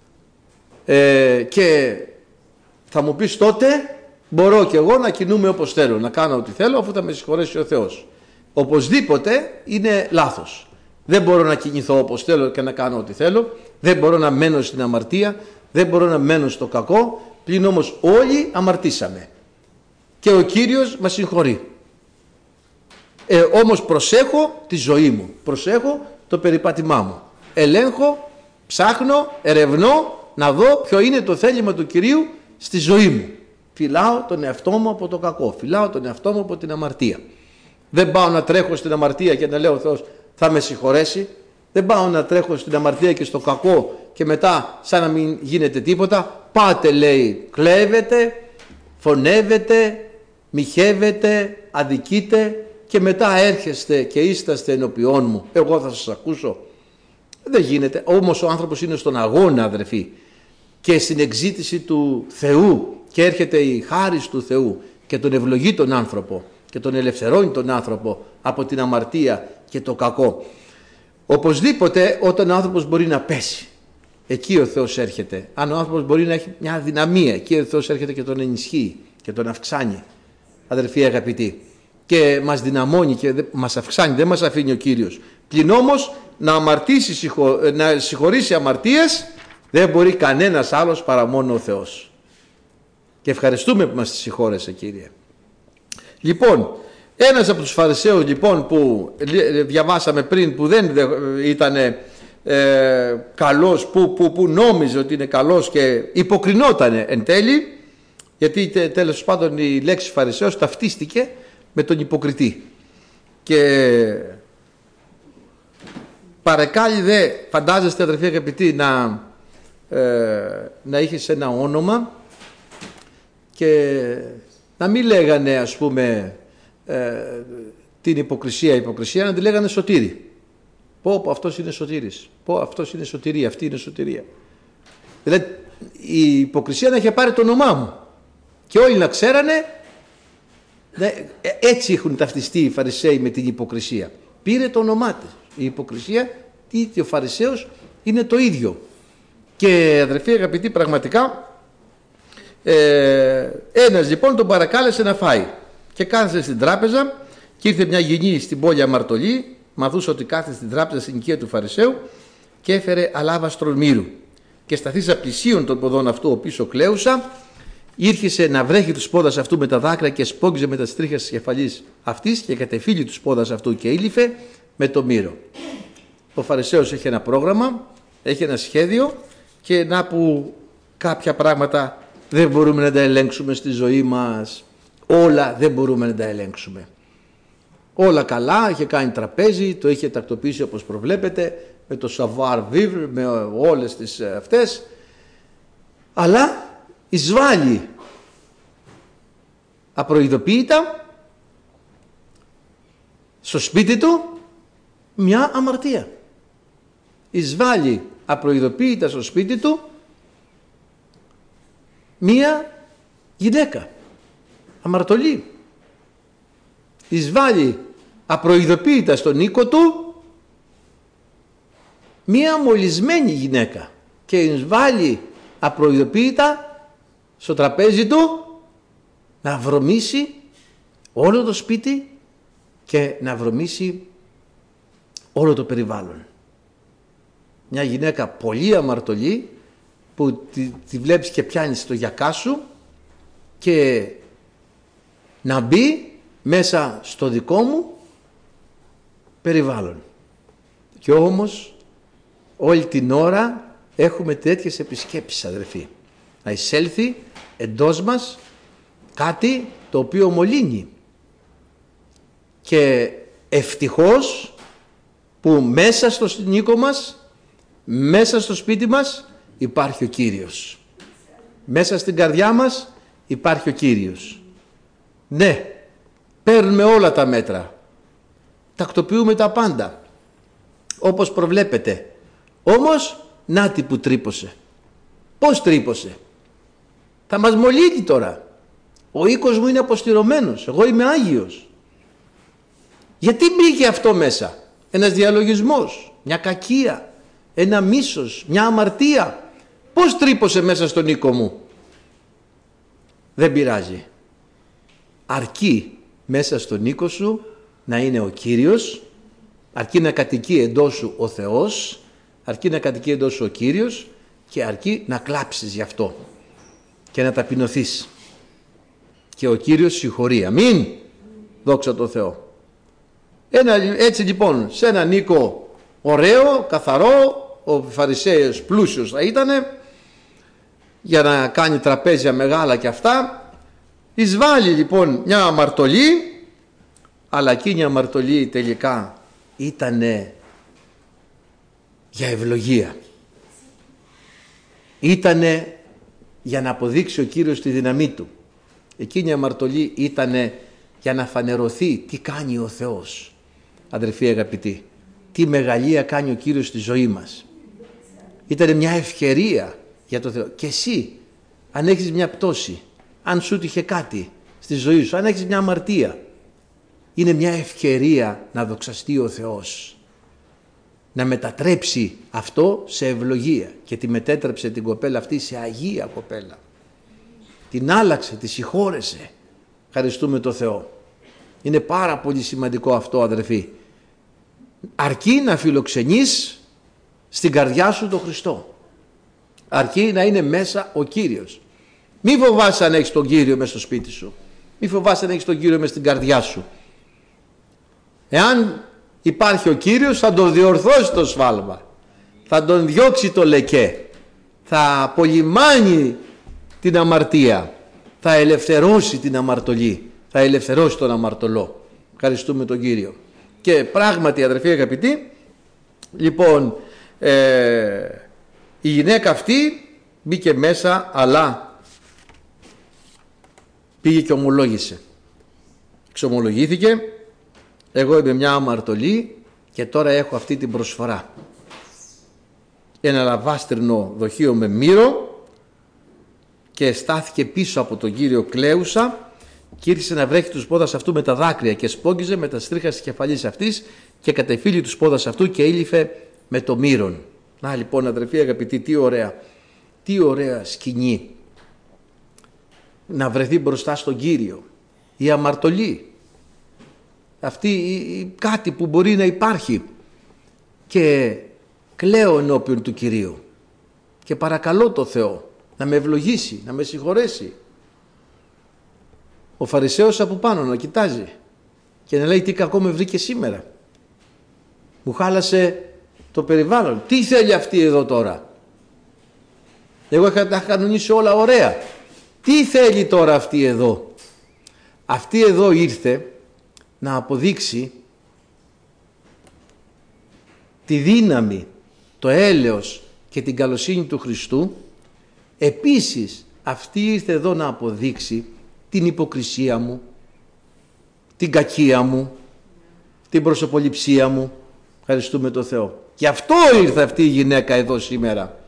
Ε, και θα μου πεις τότε, μπορώ και εγώ να κινούμαι όπως θέλω, να κάνω ό,τι θέλω αφού θα με συγχωρέσει ο Θεός. Οπωσδήποτε είναι λάθος. Δεν μπορώ να κινηθώ όπως θέλω και να κάνω ό,τι θέλω. Δεν μπορώ να μένω στην αμαρτία. Δεν μπορώ να μένω στο κακό. Πλην όμως όλοι αμαρτήσαμε. Και ο Κύριος μας συγχωρεί. Ε, όμως προσέχω τη ζωή μου. Προσέχω το περιπάτημά μου. Ελέγχω, ψάχνω, ερευνώ να δω ποιο είναι το θέλημα του Κυρίου στη ζωή μου. Φυλάω τον εαυτό μου από το κακό. Φυλάω τον εαυτό μου από την αμαρτία. Δεν πάω να τρέχω στην αμαρτία και να λέω ο Θεός θα με συγχωρέσει. Δεν πάω να τρέχω στην αμαρτία και στο κακό και μετά σαν να μην γίνεται τίποτα. Πάτε, λέει, κλέβετε, φωνεύετε, μοιχεύετε, αδικείτε και μετά έρχεστε και είσαστε ενωπιών μου. Εγώ θα σας ακούσω. Δεν γίνεται. Όμως ο άνθρωπος είναι στον αγώνα, αδερφοί, και στην εξήτηση του Θεού και έρχεται η χάρις του Θεού και τον ευλογεί τον άνθρωπο και τον ελευθερώνει τον άνθρωπο από την αμαρτία και το κακό. Οπωσδήποτε όταν ο άνθρωπος μπορεί να πέσει, εκεί ο Θεός έρχεται. Αν ο άνθρωπος μπορεί να έχει μια αδυναμία, εκεί ο Θεός έρχεται και τον ενισχύει και τον αυξάνει. Αδερφοί αγαπητοί, και μας δυναμώνει και μας αυξάνει, δεν μας αφήνει ο Κύριος. Πλην όμως να αμαρτήσει, να συγχωρήσει αμαρτίες δεν μπορεί κανένας άλλος παρά μόνο ο Θεός. Και ευχαριστούμε που μας τη συγχώρεσε, Κύριε. Λοιπόν, ένας από τους Φαρισαίους λοιπόν που διαβάσαμε πριν, που δεν ήταν ε, καλός, που, που, που νόμιζε ότι είναι καλός και υποκρινόταν εν τέλει, γιατί τέλος πάντων η λέξη Φαρισαίος ταυτίστηκε με τον υποκριτή. Και παρεκάλλει δε, φαντάζεστε αδερφοί αγαπητοί, να, ε, να είχες ένα όνομα και να μην λέγανε ας πούμε ε, την υποκρισία υποκρισία, να τη λέγανε σωτήρι. Πω πω αυτός είναι σωτήρης, πω αυτός είναι σωτηρία, αυτή είναι σωτηρία. Δηλαδή η υποκρισία να είχε πάρει το όνομά μου και όλοι να ξέρανε. Έτσι έχουν ταυτιστεί οι Φαρισαίοι με την υποκρισία. Πήρε το όνομά της. Η υποκρισία και ο Φαρισαίος είναι το ίδιο. Και αδερφοί αγαπητοί, πραγματικά ε, ένας λοιπόν τον παρακάλεσε να φάει και κάθεσε στην τράπεζα και ήρθε μια γυνή στην πόλη αμαρτωλή, μαθούσε ότι κάθεσε στην τράπεζα στην οικία του Φαρισαίου και έφερε αλάβαστρον μύρου και σταθήσα πλησίον των ποδών αυτού ο πίσω κλαίουσα. Ήρχισε να βρέχει τους πόδας αυτού με τα δάκρυα και σπόγγιζε με τα στρίχα της κεφαλής αυτής και κατεφύλει τους πόδας αυτού και ήλυφε με το μύρο. Ο Φαρισαίος έχει ένα πρόγραμμα, έχει ένα σχέδιο και να που κάποια πράγματα δεν μπορούμε να τα ελέγξουμε στη ζωή μας. Όλα δεν μπορούμε να τα ελέγξουμε. Όλα καλά, είχε κάνει τραπέζι, το είχε τακτοποιήσει όπως προβλέπετε, με το savoir vivre, με όλες τις αυτές, αλλά εισβάλλει απροειδοποίητα στο σπίτι του μια αμαρτία. Εισβάλλει απροειδοποίητα στο σπίτι του μια γυναίκα αμαρτωλή. Εισβάλλει απροειδοποίητα στον οίκο του μια μολυσμένη γυναίκα και εισβάλλει απροειδοποίητα στο τραπέζι του να βρωμίσει όλο το σπίτι και να βρωμίσει όλο το περιβάλλον. Μια γυναίκα πολύ αμαρτωλή που τη, τη βλέπεις και πιάνεις το γιακά σου και να μπει μέσα στο δικό μου περιβάλλον. Και όμως όλη την ώρα έχουμε τέτοιες επισκέψεις, αδερφοί. Να εισέλθει εντός μας κάτι το οποίο μολύνει. Και ευτυχώς που μέσα στο οίκο μας, μέσα στο σπίτι μας υπάρχει ο Κύριος. Μέσα στην καρδιά μας υπάρχει ο Κύριος. Ναι, παίρνουμε όλα τα μέτρα. Τακτοποιούμε τα πάντα. Όπως προβλέπετε. Όμως, νάτι που τρύπωσε. Πώς τρύπωσε? Θα μας μολύνει τώρα. Ο οίκος μου είναι αποστηρωμένος. Εγώ είμαι Άγιος. Γιατί μπήκε αυτό μέσα? Ένας διαλογισμός, μια κακία, ένα μίσος, μια αμαρτία. Πώς τρύπωσε μέσα στον οίκο μου? Δεν πειράζει. Αρκεί μέσα στον οίκο σου να είναι ο Κύριος, αρκεί να κατοικεί εντός σου ο Θεός, αρκεί να κατοικεί εντός σου ο Κύριος και αρκεί να κλάψεις γι' αυτό και να ταπεινωθείς. Και ο Κύριος συγχωρεί. Αμήν. Δόξα τω Θεώ. Ένα, έτσι λοιπόν, σε έναν οίκο ωραίο, καθαρό, ο Φαρισαίος πλούσιος θα ήτανε, για να κάνει τραπέζια μεγάλα και αυτά, εισβάλλει λοιπόν μια αμαρτωλή, αλλά εκείνη η αμαρτωλή τελικά ήτανε για ευλογία. Ήτανε για να αποδείξει ο Κύριος τη δύναμή του. Εκείνη η αμαρτωλή ήτανε για να φανερωθεί τι κάνει ο Θεός. Αδερφοί αγαπητοί, τι μεγαλεία κάνει ο Κύριος στη ζωή μας. Ήτανε μια ευκαιρία για το Θεό. Και εσύ, αν έχεις μια πτώση, αν σου τύχε κάτι στη ζωή σου, αν έχεις μια αμαρτία, είναι μια ευκαιρία να δοξαστεί ο Θεός. Να μετατρέψει αυτό σε ευλογία. Και τη μετέτρεψε την κοπέλα αυτή σε αγία κοπέλα. Την άλλαξε, τη συγχώρεσε. Ευχαριστούμε το Θεό. Είναι πάρα πολύ σημαντικό αυτό, αδερφοί. Αρκεί να φιλοξενείς στην καρδιά σου τον Χριστό. Αρκεί να είναι μέσα ο Κύριος. Μη φοβάσαι αν έχεις τον Κύριο μέσα στο σπίτι σου. Μη φοβάσαι αν έχεις τον Κύριο μέσα στην καρδιά σου. Εάν υπάρχει ο Κύριος, θα τον διορθώσει το σφάλμα. Θα τον διώξει το λεκέ. Θα απολυμάνει την αμαρτία. Θα ελευθερώσει την αμαρτωλή. Θα ελευθερώσει τον αμαρτωλό. Ευχαριστούμε τον Κύριο. Και πράγματι, αδερφοί αγαπητοί, λοιπόν, ε, η γυναίκα αυτή μπήκε μέσα, αλλά πήγε και ομολόγησε. Εξομολογήθηκε, εγώ είμαι μια αμαρτωλή και τώρα έχω αυτή την προσφορά. Ένα λαβάστρινο δοχείο με μύρο, και στάθηκε πίσω από τον Κύριο κλαίουσα και ήρθε να βρέχει τους πόδας αυτού με τα δάκρυα και σπόγγιζε με τα στρίχα της κεφαλής αυτής και κατεφύλει τους πόδας αυτού και ήλυφε με το μύρον. Να λοιπόν, αδερφοί αγαπητοί, τι ωραία, τι ωραία σκηνή να βρεθεί μπροστά στον Κύριο η αμαρτωλή, αυτή η, κάτι που μπορεί να υπάρχει, και κλαίω ενώπιον του Κυρίου και παρακαλώ το Θεό να με ευλογήσει, να με συγχωρέσει. Ο Φαρισαίος από πάνω να κοιτάζει και να λέει τι κακό με βρήκε σήμερα, μου χάλασε το περιβάλλον, τι θέλει αυτή εδώ τώρα, εγώ είχα τα κανονίσει όλα ωραία, τι θέλει τώρα αυτή εδώ. Αυτή εδώ ήρθε να αποδείξει τη δύναμη, το έλεος και την καλοσύνη του Χριστού. Επίσης αυτή ήρθε εδώ να αποδείξει την υποκρισία μου, την κακία μου, την προσωποληψία μου. Ευχαριστούμε τον Θεό. Γι' αυτό ήρθε αυτή η γυναίκα εδώ σήμερα.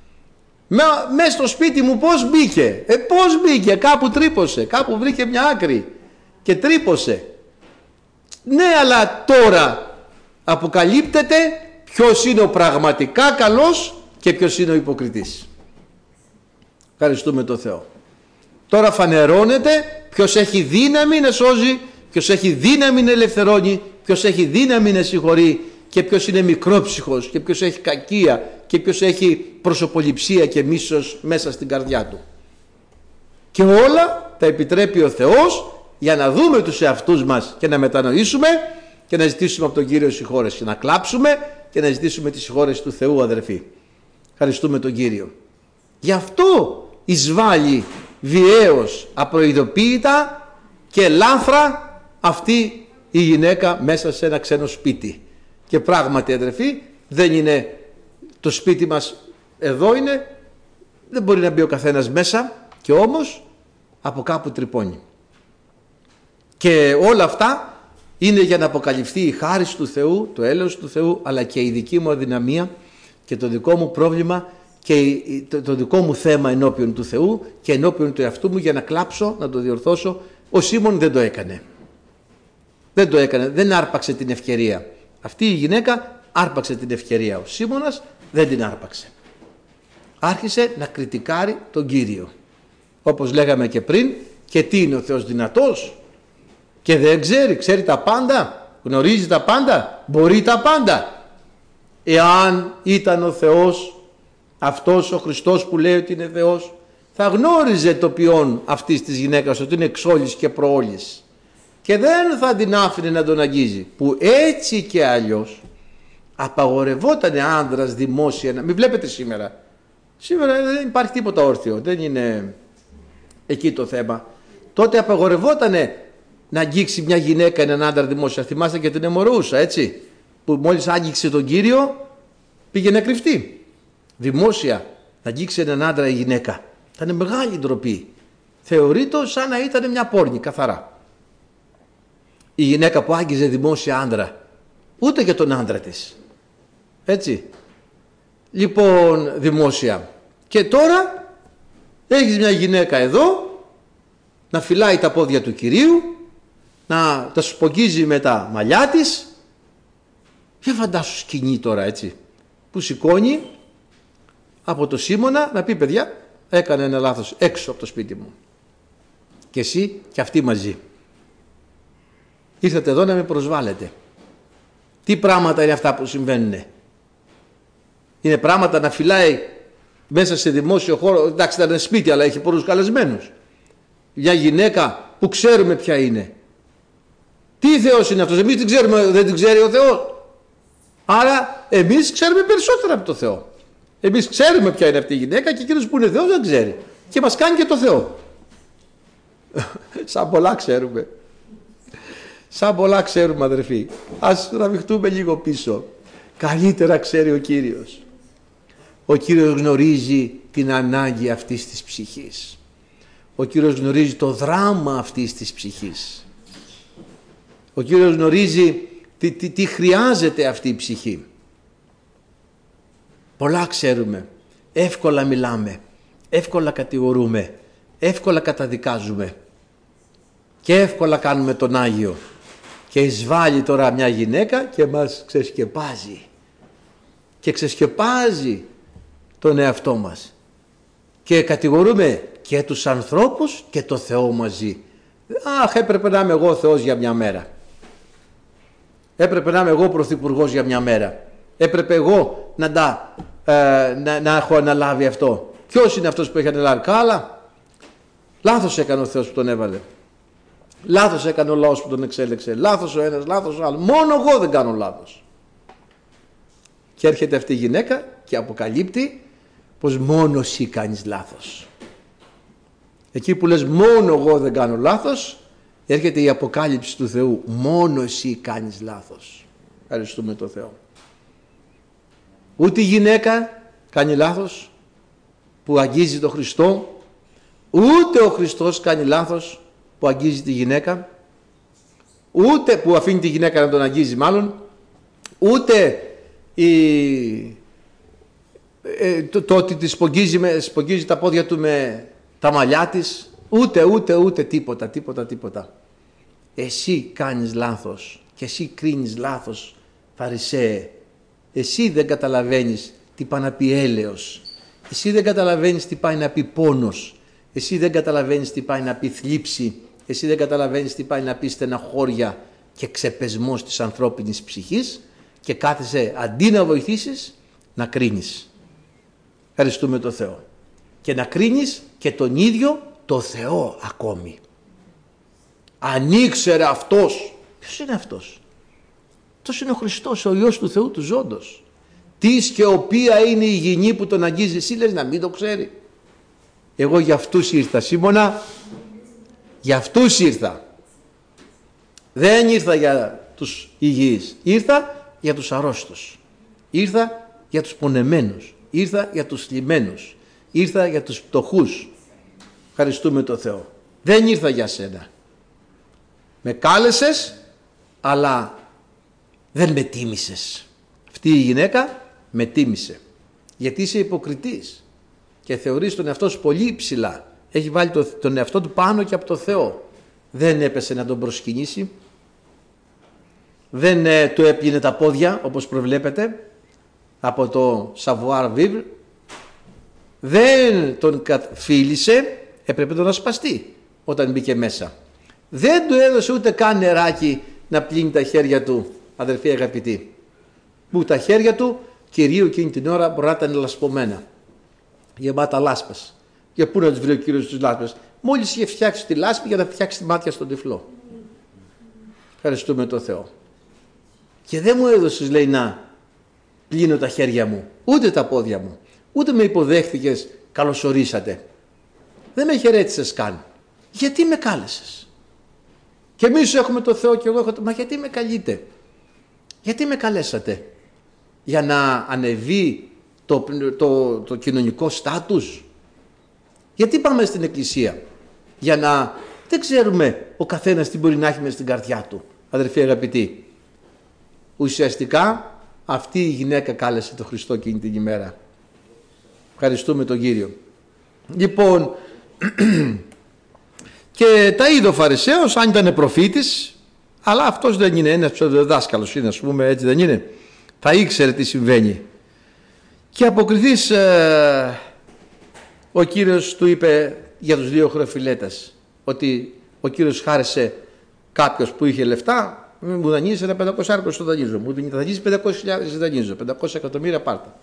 Μέσα στο σπίτι μου πώς μπήκε, ε, πώς μπήκε, κάπου τρύπωσε, κάπου βρήκε μια άκρη και τρύπωσε. Ναι, αλλά τώρα αποκαλύπτεται ποιος είναι ο πραγματικά καλός και ποιος είναι ο υποκριτής. Ευχαριστούμε τον Θεό. Τώρα φανερώνεται ποιος έχει δύναμη να σώζει, ποιος έχει δύναμη να ελευθερώνει, ποιος έχει δύναμη να συγχωρεί και ποιος είναι μικρόψυχος και ποιος έχει κακία και ποιος έχει προσωποληψία και μίσος μέσα στην καρδιά του. Και όλα τα επιτρέπει ο Θεός για να δούμε τους εαυτούς μας και να μετανοήσουμε και να ζητήσουμε από τον Κύριο συγχώρεση, να κλάψουμε και να ζητήσουμε τη συγχώρεση του Θεού, αδερφοί. Ευχαριστούμε τον Κύριο. Γι' αυτό εισβάλλει βιαίως, απροειδοποίητα και λάθρα αυτή η γυναίκα μέσα σε ένα ξένο σπίτι. Και πράγματι, αδερφοί, δεν είναι το σπίτι μας, εδώ είναι, δεν μπορεί να μπει ο καθένας μέσα, και όμως από κάπου τρυπώνει. Και όλα αυτά είναι για να αποκαλυφθεί η χάρις του Θεού, το έλεος του Θεού, αλλά και η δική μου αδυναμία και το δικό μου πρόβλημα και το, το δικό μου θέμα ενώπιον του Θεού και ενώπιον του εαυτού μου, για να κλάψω, να το διορθώσω. Ο Σίμων δεν το έκανε. Δεν το έκανε, δεν άρπαξε την ευκαιρία. Αυτή η γυναίκα άρπαξε την ευκαιρία. Ο Σίμωνας δεν την άρπαξε. Άρχισε να κριτικάρει τον Κύριο. Όπως λέγαμε και πριν, και τι είναι ο Θεός, δυνατός και δεν ξέρει, ξέρει τα πάντα, γνωρίζει τα πάντα, μπορεί τα πάντα. Εάν ήταν ο Θεός, αυτός ο Χριστός που λέει ότι είναι Θεός, θα γνώριζε το ποιόν αυτής της γυναίκας, ότι είναι εξόλης και προόλης, και δεν θα την άφηνε να τον αγγίζει. Που έτσι και αλλιώς απαγορευότανε άνδρας δημόσια να... Μην βλέπετε σήμερα. Σήμερα δεν υπάρχει τίποτα όρθιο, δεν είναι εκεί το θέμα. Τότε απαγορευότανε να αγγίξει μια γυναίκα έναν άντρα δημόσια. Θυμάστε και την αιμορρούσα, έτσι, που μόλις άγγιξε τον Κύριο πήγε να κρυφτεί. Δημόσια να αγγίξει έναν άντρα η γυναίκα, ήταν μεγάλη ντροπή. Θεωρείται σαν να ήταν μια πόρνη καθαρά. Η γυναίκα που άγγιζε δημόσια άντρα, ούτε και τον άντρα της, έτσι, λοιπόν, δημόσια. Και τώρα έχεις μια γυναίκα εδώ να φυλάει τα πόδια του Κυρίου, να τα σπογγίζει με τα μαλλιά της. Για φαντάσου σκηνή τώρα, έτσι, που σηκώνει από το Σίμωνα να πει, παιδιά, έκανε ένα λάθος έξω από το σπίτι μου, και εσύ και αυτή μαζί. Ήρθατε εδώ να με προσβάλλετε. Τι πράγματα είναι αυτά που συμβαίνουν? Είναι πράγματα να φυλάει μέσα σε δημόσιο χώρο, εντάξει ήταν σπίτι αλλά έχει πολλούς καλεσμένους, μια γυναίκα που ξέρουμε ποια είναι. Τι Θεός είναι αυτός? Εμείς την ξέρουμε, δεν την ξέρει ο Θεός? Άρα εμείς ξέρουμε περισσότερα από το Θεό. Εμείς ξέρουμε ποια είναι αυτή η γυναίκα και εκείνος που είναι Θεός δεν ξέρει. Και μας κάνει και το Θεό. Σαν πολλά ξέρουμε. Σαν πολλά ξέρουμε αδερφοί. Ας τραβηχτούμε λίγο πίσω. Καλύτερα ξέρει ο Κύριος. Ο Κύριος γνωρίζει την ανάγκη αυτής της ψυχής. Ο Κύριος γνωρίζει το δράμα αυτής της ψυχής. Ο Κύριος γνωρίζει τι, τι, τι χρειάζεται αυτή η ψυχή. Πολλά ξέρουμε. Εύκολα μιλάμε. Εύκολα κατηγορούμε. Εύκολα καταδικάζουμε. Και εύκολα κάνουμε τον Άγιο. Και εισβάλλει τώρα μια γυναίκα και μας ξεσκεπάζει. Και ξεσκεπάζει τον εαυτό μας. Και κατηγορούμε και τους ανθρώπους και το Θεό μαζί. Αχ, έπρεπε να είμαι εγώ Θεός για μια μέρα. Έπρεπε να είμαι εγώ πρωθυπουργός για μια μέρα. Έπρεπε εγώ να, τα, ε, να, να έχω αναλάβει αυτό. Ποιος είναι αυτός που έχει αναλάβει? Καλά. Λάθος έκανε ο Θεός που τον έβαλε. Λάθος έκανε ο λαός που τον εξέλεξε. Λάθος ο ένας, λάθος ο άλλος. Μόνο εγώ δεν κάνω λάθος. Και έρχεται αυτή η γυναίκα και αποκαλύπτει πως μόνο εσύ κάνεις λάθος. Εκεί που λες μόνο εγώ δεν κάνω λάθος, έρχεται η αποκάλυψη του Θεού. Μόνο εσύ κάνεις λάθος. Ευχαριστούμε τον Θεό. Ούτε η γυναίκα κάνει λάθος που αγγίζει τον Χριστό, ούτε ο Χριστός κάνει λάθος που αγγίζει τη γυναίκα, ούτε που αφήνει τη γυναίκα να τον αγγίζει μάλλον, ούτε η, ε, το, το ότι τη σπογγίζει, με, σπογγίζει τα πόδια του με τα μαλλιά της, ούτε ούτε ούτε τίποτα τίποτα τίποτα. Εσύ κάνεις λάθος και εσύ κρίνεις λάθος, Φαρισαίε. Εσύ δεν καταλαβαίνεις τι πάει να πει έλεος. Εσύ δεν καταλαβαίνεις τι πάει να πει πόνος. Εσύ δεν καταλαβαίνεις τι πάει να πει θλίψη. Εσύ δεν καταλαβαίνεις τι πάει να πει στεναχώρια και ξεπεσμός της ανθρώπινης ψυχής και κάθεσαι αντί να βοηθήσεις να κρίνεις. Ευχαριστούμε τον Θεό. Και να κρίνεις και τον ίδιο το Θεό ακόμη. Αν ήξερε αυτός. Ποιος είναι αυτός? Αυτός είναι ο Χριστός, ο Υιός του Θεού του ζώντος. Τις και οποία είναι η γηνή που τον αγγίζει? Εσύ λες να μην το ξέρει. Εγώ για αυτούς ήρθα, Σίμωνα. Για αυτούς ήρθα. Δεν ήρθα για τους υγιείς. Ήρθα για τους αρρώστους. Ήρθα για τους πονεμένους. Ήρθα για τους θλιμμένους. Ήρθα για τους πτωχούς. Ευχαριστούμε τον Θεό. Δεν ήρθα για σένα. Με κάλεσες, αλλά δεν με τίμησες. Αυτή η γυναίκα με τίμησε. Γιατί είσαι υποκριτής και θεωρείς τον εαυτό σου πολύ υψηλά. Έχει βάλει το, τον εαυτό του πάνω και από το Θεό. Δεν έπεσε να τον προσκυνήσει. Δεν ε, του έπλυνε τα πόδια όπως προβλέπετε από το savoir vivre. Δεν τον φίλησε, έπρεπε να τον ασπαστεί όταν μπήκε μέσα. Δεν του έδωσε ούτε καν νεράκι να πλύνει τα χέρια του, αδερφοί αγαπητοί. Που τα χέρια του κυρίου εκείνη την ώρα μπορεί να ήταν λασπωμένα, γεμάτα λάσπες. Για πού να τους βρει ο Κύριος τους λάσπες? Μόλις είχε φτιάξει τη λάσπη για να φτιάξει τη μάτια στον τυφλό. Ευχαριστούμε τον Θεό. Και δεν μου έδωσες, λέει, να πλύνω τα χέρια μου, ούτε τα πόδια μου, ούτε με υποδέχθηκες καλωσορίσατε. Δεν με χαιρέτησες καν. Γιατί με κάλεσες? Και εμείς έχουμε το Θεό και εγώ έχω το... Μα γιατί με καλείτε? Γιατί με καλέσατε? Για να ανεβεί το, το, το, το κοινωνικό στάτους? Γιατί πάμε στην εκκλησία? Για να δεν ξέρουμε ο καθένας τι μπορεί να έχει μες στην καρδιά του. Αδερφοί αγαπητοί, ουσιαστικά αυτή η γυναίκα κάλεσε τον Χριστό εκείνη την ημέρα. Ευχαριστούμε τον Κύριο. Λοιπόν, και τα είδε ο Φαρισαίος, αν ήταν προφήτης, αλλά αυτός δεν είναι, ένας ψευδοδάσκαλος είναι, ας πούμε, έτσι δεν είναι? Θα ήξερε τι συμβαίνει. Και αποκριθείς ε, ο Κύριος του είπε για τους δύο χρεοφυλέτες ότι ο Κύριος χάρισε Κάποιος που είχε λεφτά, μου δανείζει ένα πεντακόσια άρικο στο δανείζω. Μου δανείζει πεντακόσιες χιλιάδες στο δανείζω. πεντακόσια εκατομμύρια πάρτα.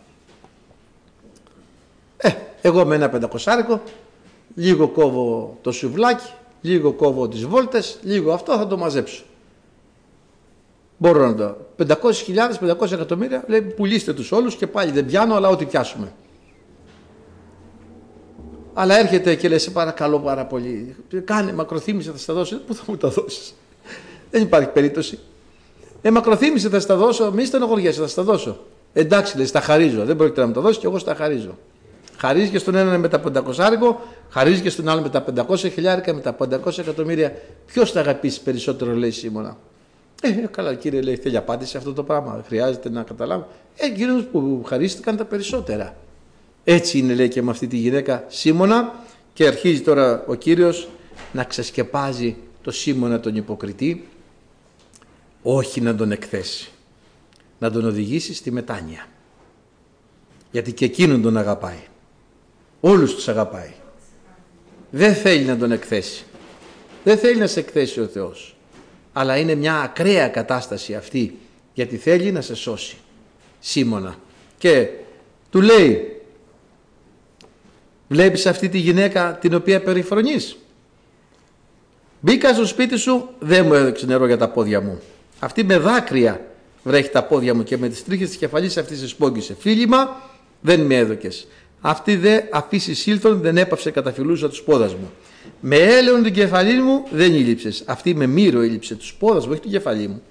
Ε, εγώ με ένα πεντακόσια, λίγο κόβω το σουβλάκι, λίγο κόβω τις βόλτες, λίγο αυτό θα το μαζέψω. Μπορώ να το. πεντακόσιες χιλιάδες, πεντακόσια εκατομμύρια, λέει πουλήστε τους όλους και πάλι δεν πιάνω, αλλά ό,τι πιάσουμε. Αλλά έρχεται και λέει σε παρακαλώ πάρα πολύ, κάνε μακροθύμισε, θα στα δώσω. Πού θα μου τα δώσεις? Δεν υπάρχει περίπτωση. Ε, μακροθύμισε, θα στα δώσω, μη στενοχωριέσαι, θα στα δώσω. Εντάξει, λέει, στα χαρίζω. Δεν πρόκειται να μου τα δώσει και εγώ στα χαρίζω. Χαρίζει και στον έναν με τα πεντακόσια άρικο, χαρίζει και στον άλλο με τα πεντακόσια χιλιάρικα, με τα πεντακόσια εκατομμύρια. Ποιος θα αγαπήσει περισσότερο, λέει Σίμωνα. Ε, καλά, κύριε, λέει, θέλει απάντηση αυτό το πράγμα. Χρειάζεται να καταλάβω. Ε, εκείνους που χαρίστηκαν τα περισσότερα. Έτσι είναι, λέει, και με αυτή τη γυναίκα Σίμωνα, και αρχίζει τώρα ο Κύριος να ξεσκεπάζει το Σίμωνα τον υποκριτή, όχι να τον εκθέσει, να τον οδηγήσει στη μετάνοια. Γιατί και εκείνον τον αγαπάει. Όλους τους αγαπάει. Δεν θέλει να τον εκθέσει. Δεν θέλει να σε εκθέσει ο Θεός. Αλλά είναι μια ακραία κατάσταση αυτή, γιατί θέλει να σε σώσει. Σίμωνα. Και του λέει, βλέπεις αυτή τη γυναίκα την οποία περιφρονείς? Μπήκα στο σπίτι σου, δεν μου έδωξε νερό για τα πόδια μου. Αυτή με δάκρυα βρέχει τα πόδια μου και με τις τρίχες της κεφαλής αυτής της σπόγγισε. Φίλημα δεν με έδωκες. Αυτή δε αφήσει σύλθον δεν έπαυσε καταφυλούσα τους πόδας μου. Με έλεον την κεφαλή μου δεν ήλυψες. Αυτή με μύρο ήλυψε τους πόδας μου, όχι την κεφαλή μου.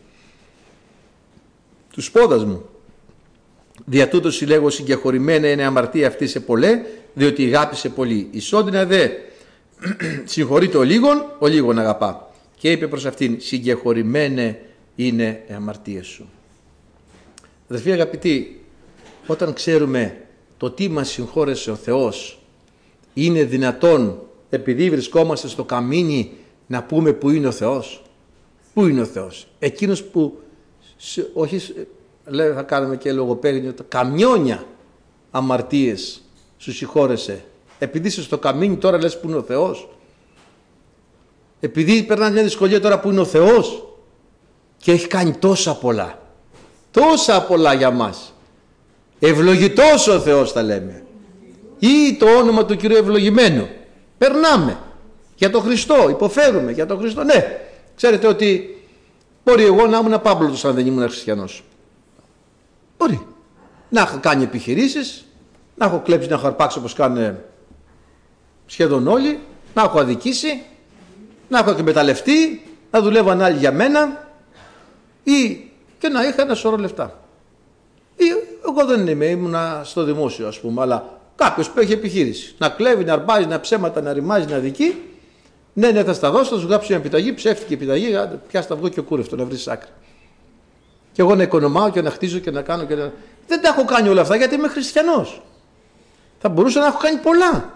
Τους πόδας μου. Δια τούτο συλλέγω συγκεχωρημένα είναι αμαρτία αυτή σε πολλέ, διότι αγάπησε πολύ. Ισόντινα δε συγχωρείται ο λίγον, ο λίγον αγαπά. Και είπε προς αυτήν, συγκεχωρημένε είναι οι αμαρτίες σου. Αδερφοί αγαπητοί, όταν ξέρουμε το τι μας συγχώρεσε ο Θεός, είναι δυνατόν επειδή βρισκόμαστε στο καμίνι να πούμε που είναι ο Θεός? Πού είναι ο Θεός? Εκείνος που, όχι λέει, θα κάνουμε και λογοπαίγνιο, καμιόνια αμαρτίες σου συγχώρεσε. Επειδή είσαι στο καμίνι τώρα λες που είναι ο Θεός? Επειδή περνάς μια δυσκολία τώρα που είναι ο Θεός? Και έχει κάνει τόσα πολλά, τόσα πολλά για μας. Ευλογητός ο Θεός τα λέμε, ή το όνομα του Κυρίου ευλογημένο. Περνάμε για τον Χριστό, υποφέρουμε για τον Χριστό. Ναι, ξέρετε ότι μπορεί εγώ να ήμουν απάμπλωτος αν δεν ήμουν χριστιανός. Μπορεί να έχω κάνει επιχειρήσεις, να έχω κλέψει, να έχω αρπάξει όπως κάνουν σχεδόν όλοι, να έχω αδικήσει, να έχω εκμεταλλευτεί, να δουλεύαν άλλοι για μένα, ή και να είχα ένα σωρό λεφτά. Ή, εγώ δεν είμαι, ήμουνα στο δημόσιο ας πούμε, αλλά κάποιος που έχει επιχείρηση, να κλέβει, να αρπάζει, να ψέματα, να ρημάζει, να αδικεί, ναι, ναι, θα στα δώσω, θα σου γράψω μια επιταγή, ψεύτικη επιταγή, πιάσ' τα αυγό και κούρευτο να βρεις άκρη. Και εγώ να οικονομάω και να χτίζω και να κάνω και να... Δεν τα έχω κάνει όλα αυτά γιατί είμαι χριστιανός. Θα μπορούσα να έχω κάνει πολλά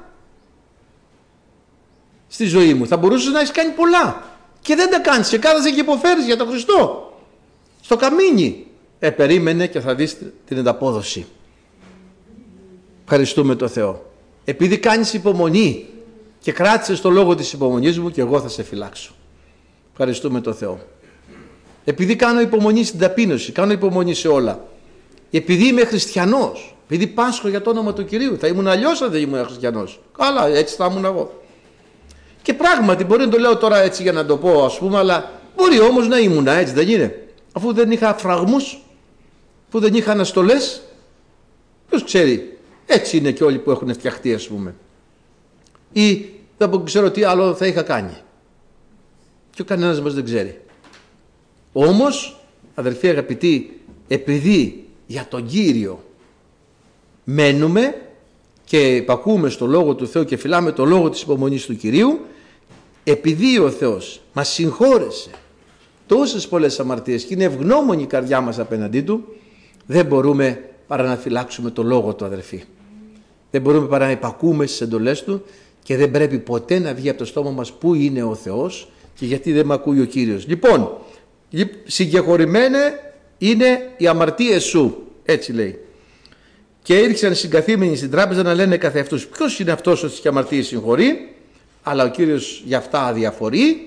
στη ζωή μου. Θα μπορούσες να έχεις κάνει πολλά. Και δεν τα κάνεις. Και κάθεσαι και υποφέρεις για τον Χριστό. Στο καμίνι. Ε, περίμενε και θα δεις την ανταπόδοση. Ευχαριστούμε τον Θεό. Επειδή κάνεις υπομονή και κράτησες το λόγο της υπομονής μου, και εγώ θα σε φυλάξω. Ευχαριστούμε τον Θεό. Επειδή κάνω υπομονή στην ταπείνωση, κάνω υπομονή σε όλα. Επειδή είμαι χριστιανός, επειδή πάσχω για το όνομα του Κυρίου. Θα ήμουν αλλιώς αν δεν ήμουν χριστιανός. Καλά, έτσι θα ήμουν εγώ. Και πράγματι, μπορεί να το λέω τώρα έτσι για να το πω, ας πούμε, αλλά μπορεί όμως να ήμουν έτσι, δεν είναι? Αφού δεν είχα φραγμούς, αφού δεν είχα αναστολές, ποιος ξέρει, έτσι είναι και όλοι που έχουν φτιαχτεί, ας πούμε. Ή δεν ξέρω τι άλλο θα είχα κάνει. Και ο κανένας μας δεν ξέρει. Όμως, αδερφοί αγαπητοί, επειδή για τον Κύριο μένουμε και υπακούμε στο Λόγο του Θεού και φυλάμε το Λόγο της υπομονής του Κυρίου, επειδή ο Θεός μας συγχώρεσε τόσες πολλές αμαρτίες και είναι ευγνώμονη η καρδιά μας απέναντί Του, δεν μπορούμε παρά να φυλάξουμε το Λόγο του, αδερφοί. Δεν μπορούμε παρά να υπακούμε στις εντολές Του και δεν πρέπει ποτέ να βγει από το στόμα μας πού είναι ο Θεός και γιατί δεν με ακούει ο Κύριος. Λοιπόν, συγκεχωρημένε είναι οι αμαρτίες σου, έτσι λέει. Και ήρξαν συγκαθήμενοι στην τράπεζα να λένε καθ' αυτούς, ποιος είναι αυτός ο τις αμαρτίες συγχωρεί? Αλλά ο Κύριος για αυτά αδιαφορεί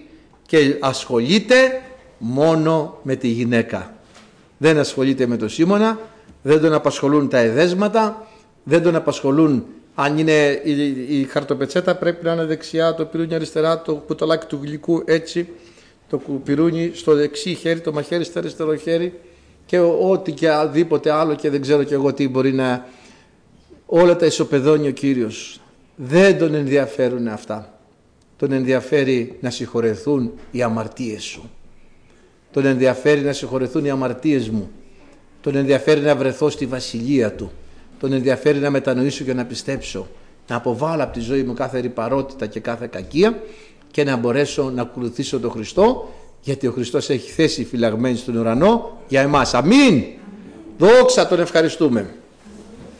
και ασχολείται μόνο με τη γυναίκα. Δεν ασχολείται με τον Σίμωνα, δεν τον απασχολούν τα εδέσματα, δεν τον απασχολούν αν είναι η, η χαρτοπετσέτα πρέπει να είναι δεξιά, το πυρούνι αριστερά, το κουταλάκι του γλυκού έτσι, το πυρούνι στο δεξί χέρι, το μαχαίρι στο αριστερό χέρι και ό,τι και οδήποτε άλλο και δεν ξέρω και εγώ τι μπορεί να... Όλα τα ισοπεδώνει ο Κύριος. Δεν τον ενδιαφέρουν αυτά. Τον ενδιαφέρει να συγχωρεθούν οι αμαρτίες σου. Τον ενδιαφέρει να συγχωρεθούν οι αμαρτίες μου. Τον ενδιαφέρει να βρεθώ στη βασιλεία του. Τον ενδιαφέρει να μετανοήσω και να πιστέψω. Να αποβάλω από τη ζωή μου κάθε ρυπαρότητα και κάθε κακία και να μπορέσω να ακολουθήσω τον Χριστό, γιατί ο Χριστός έχει θέση φυλαγμένη στον ουρανό για εμάς. Αμήν. Δόξα, τον ευχαριστούμε.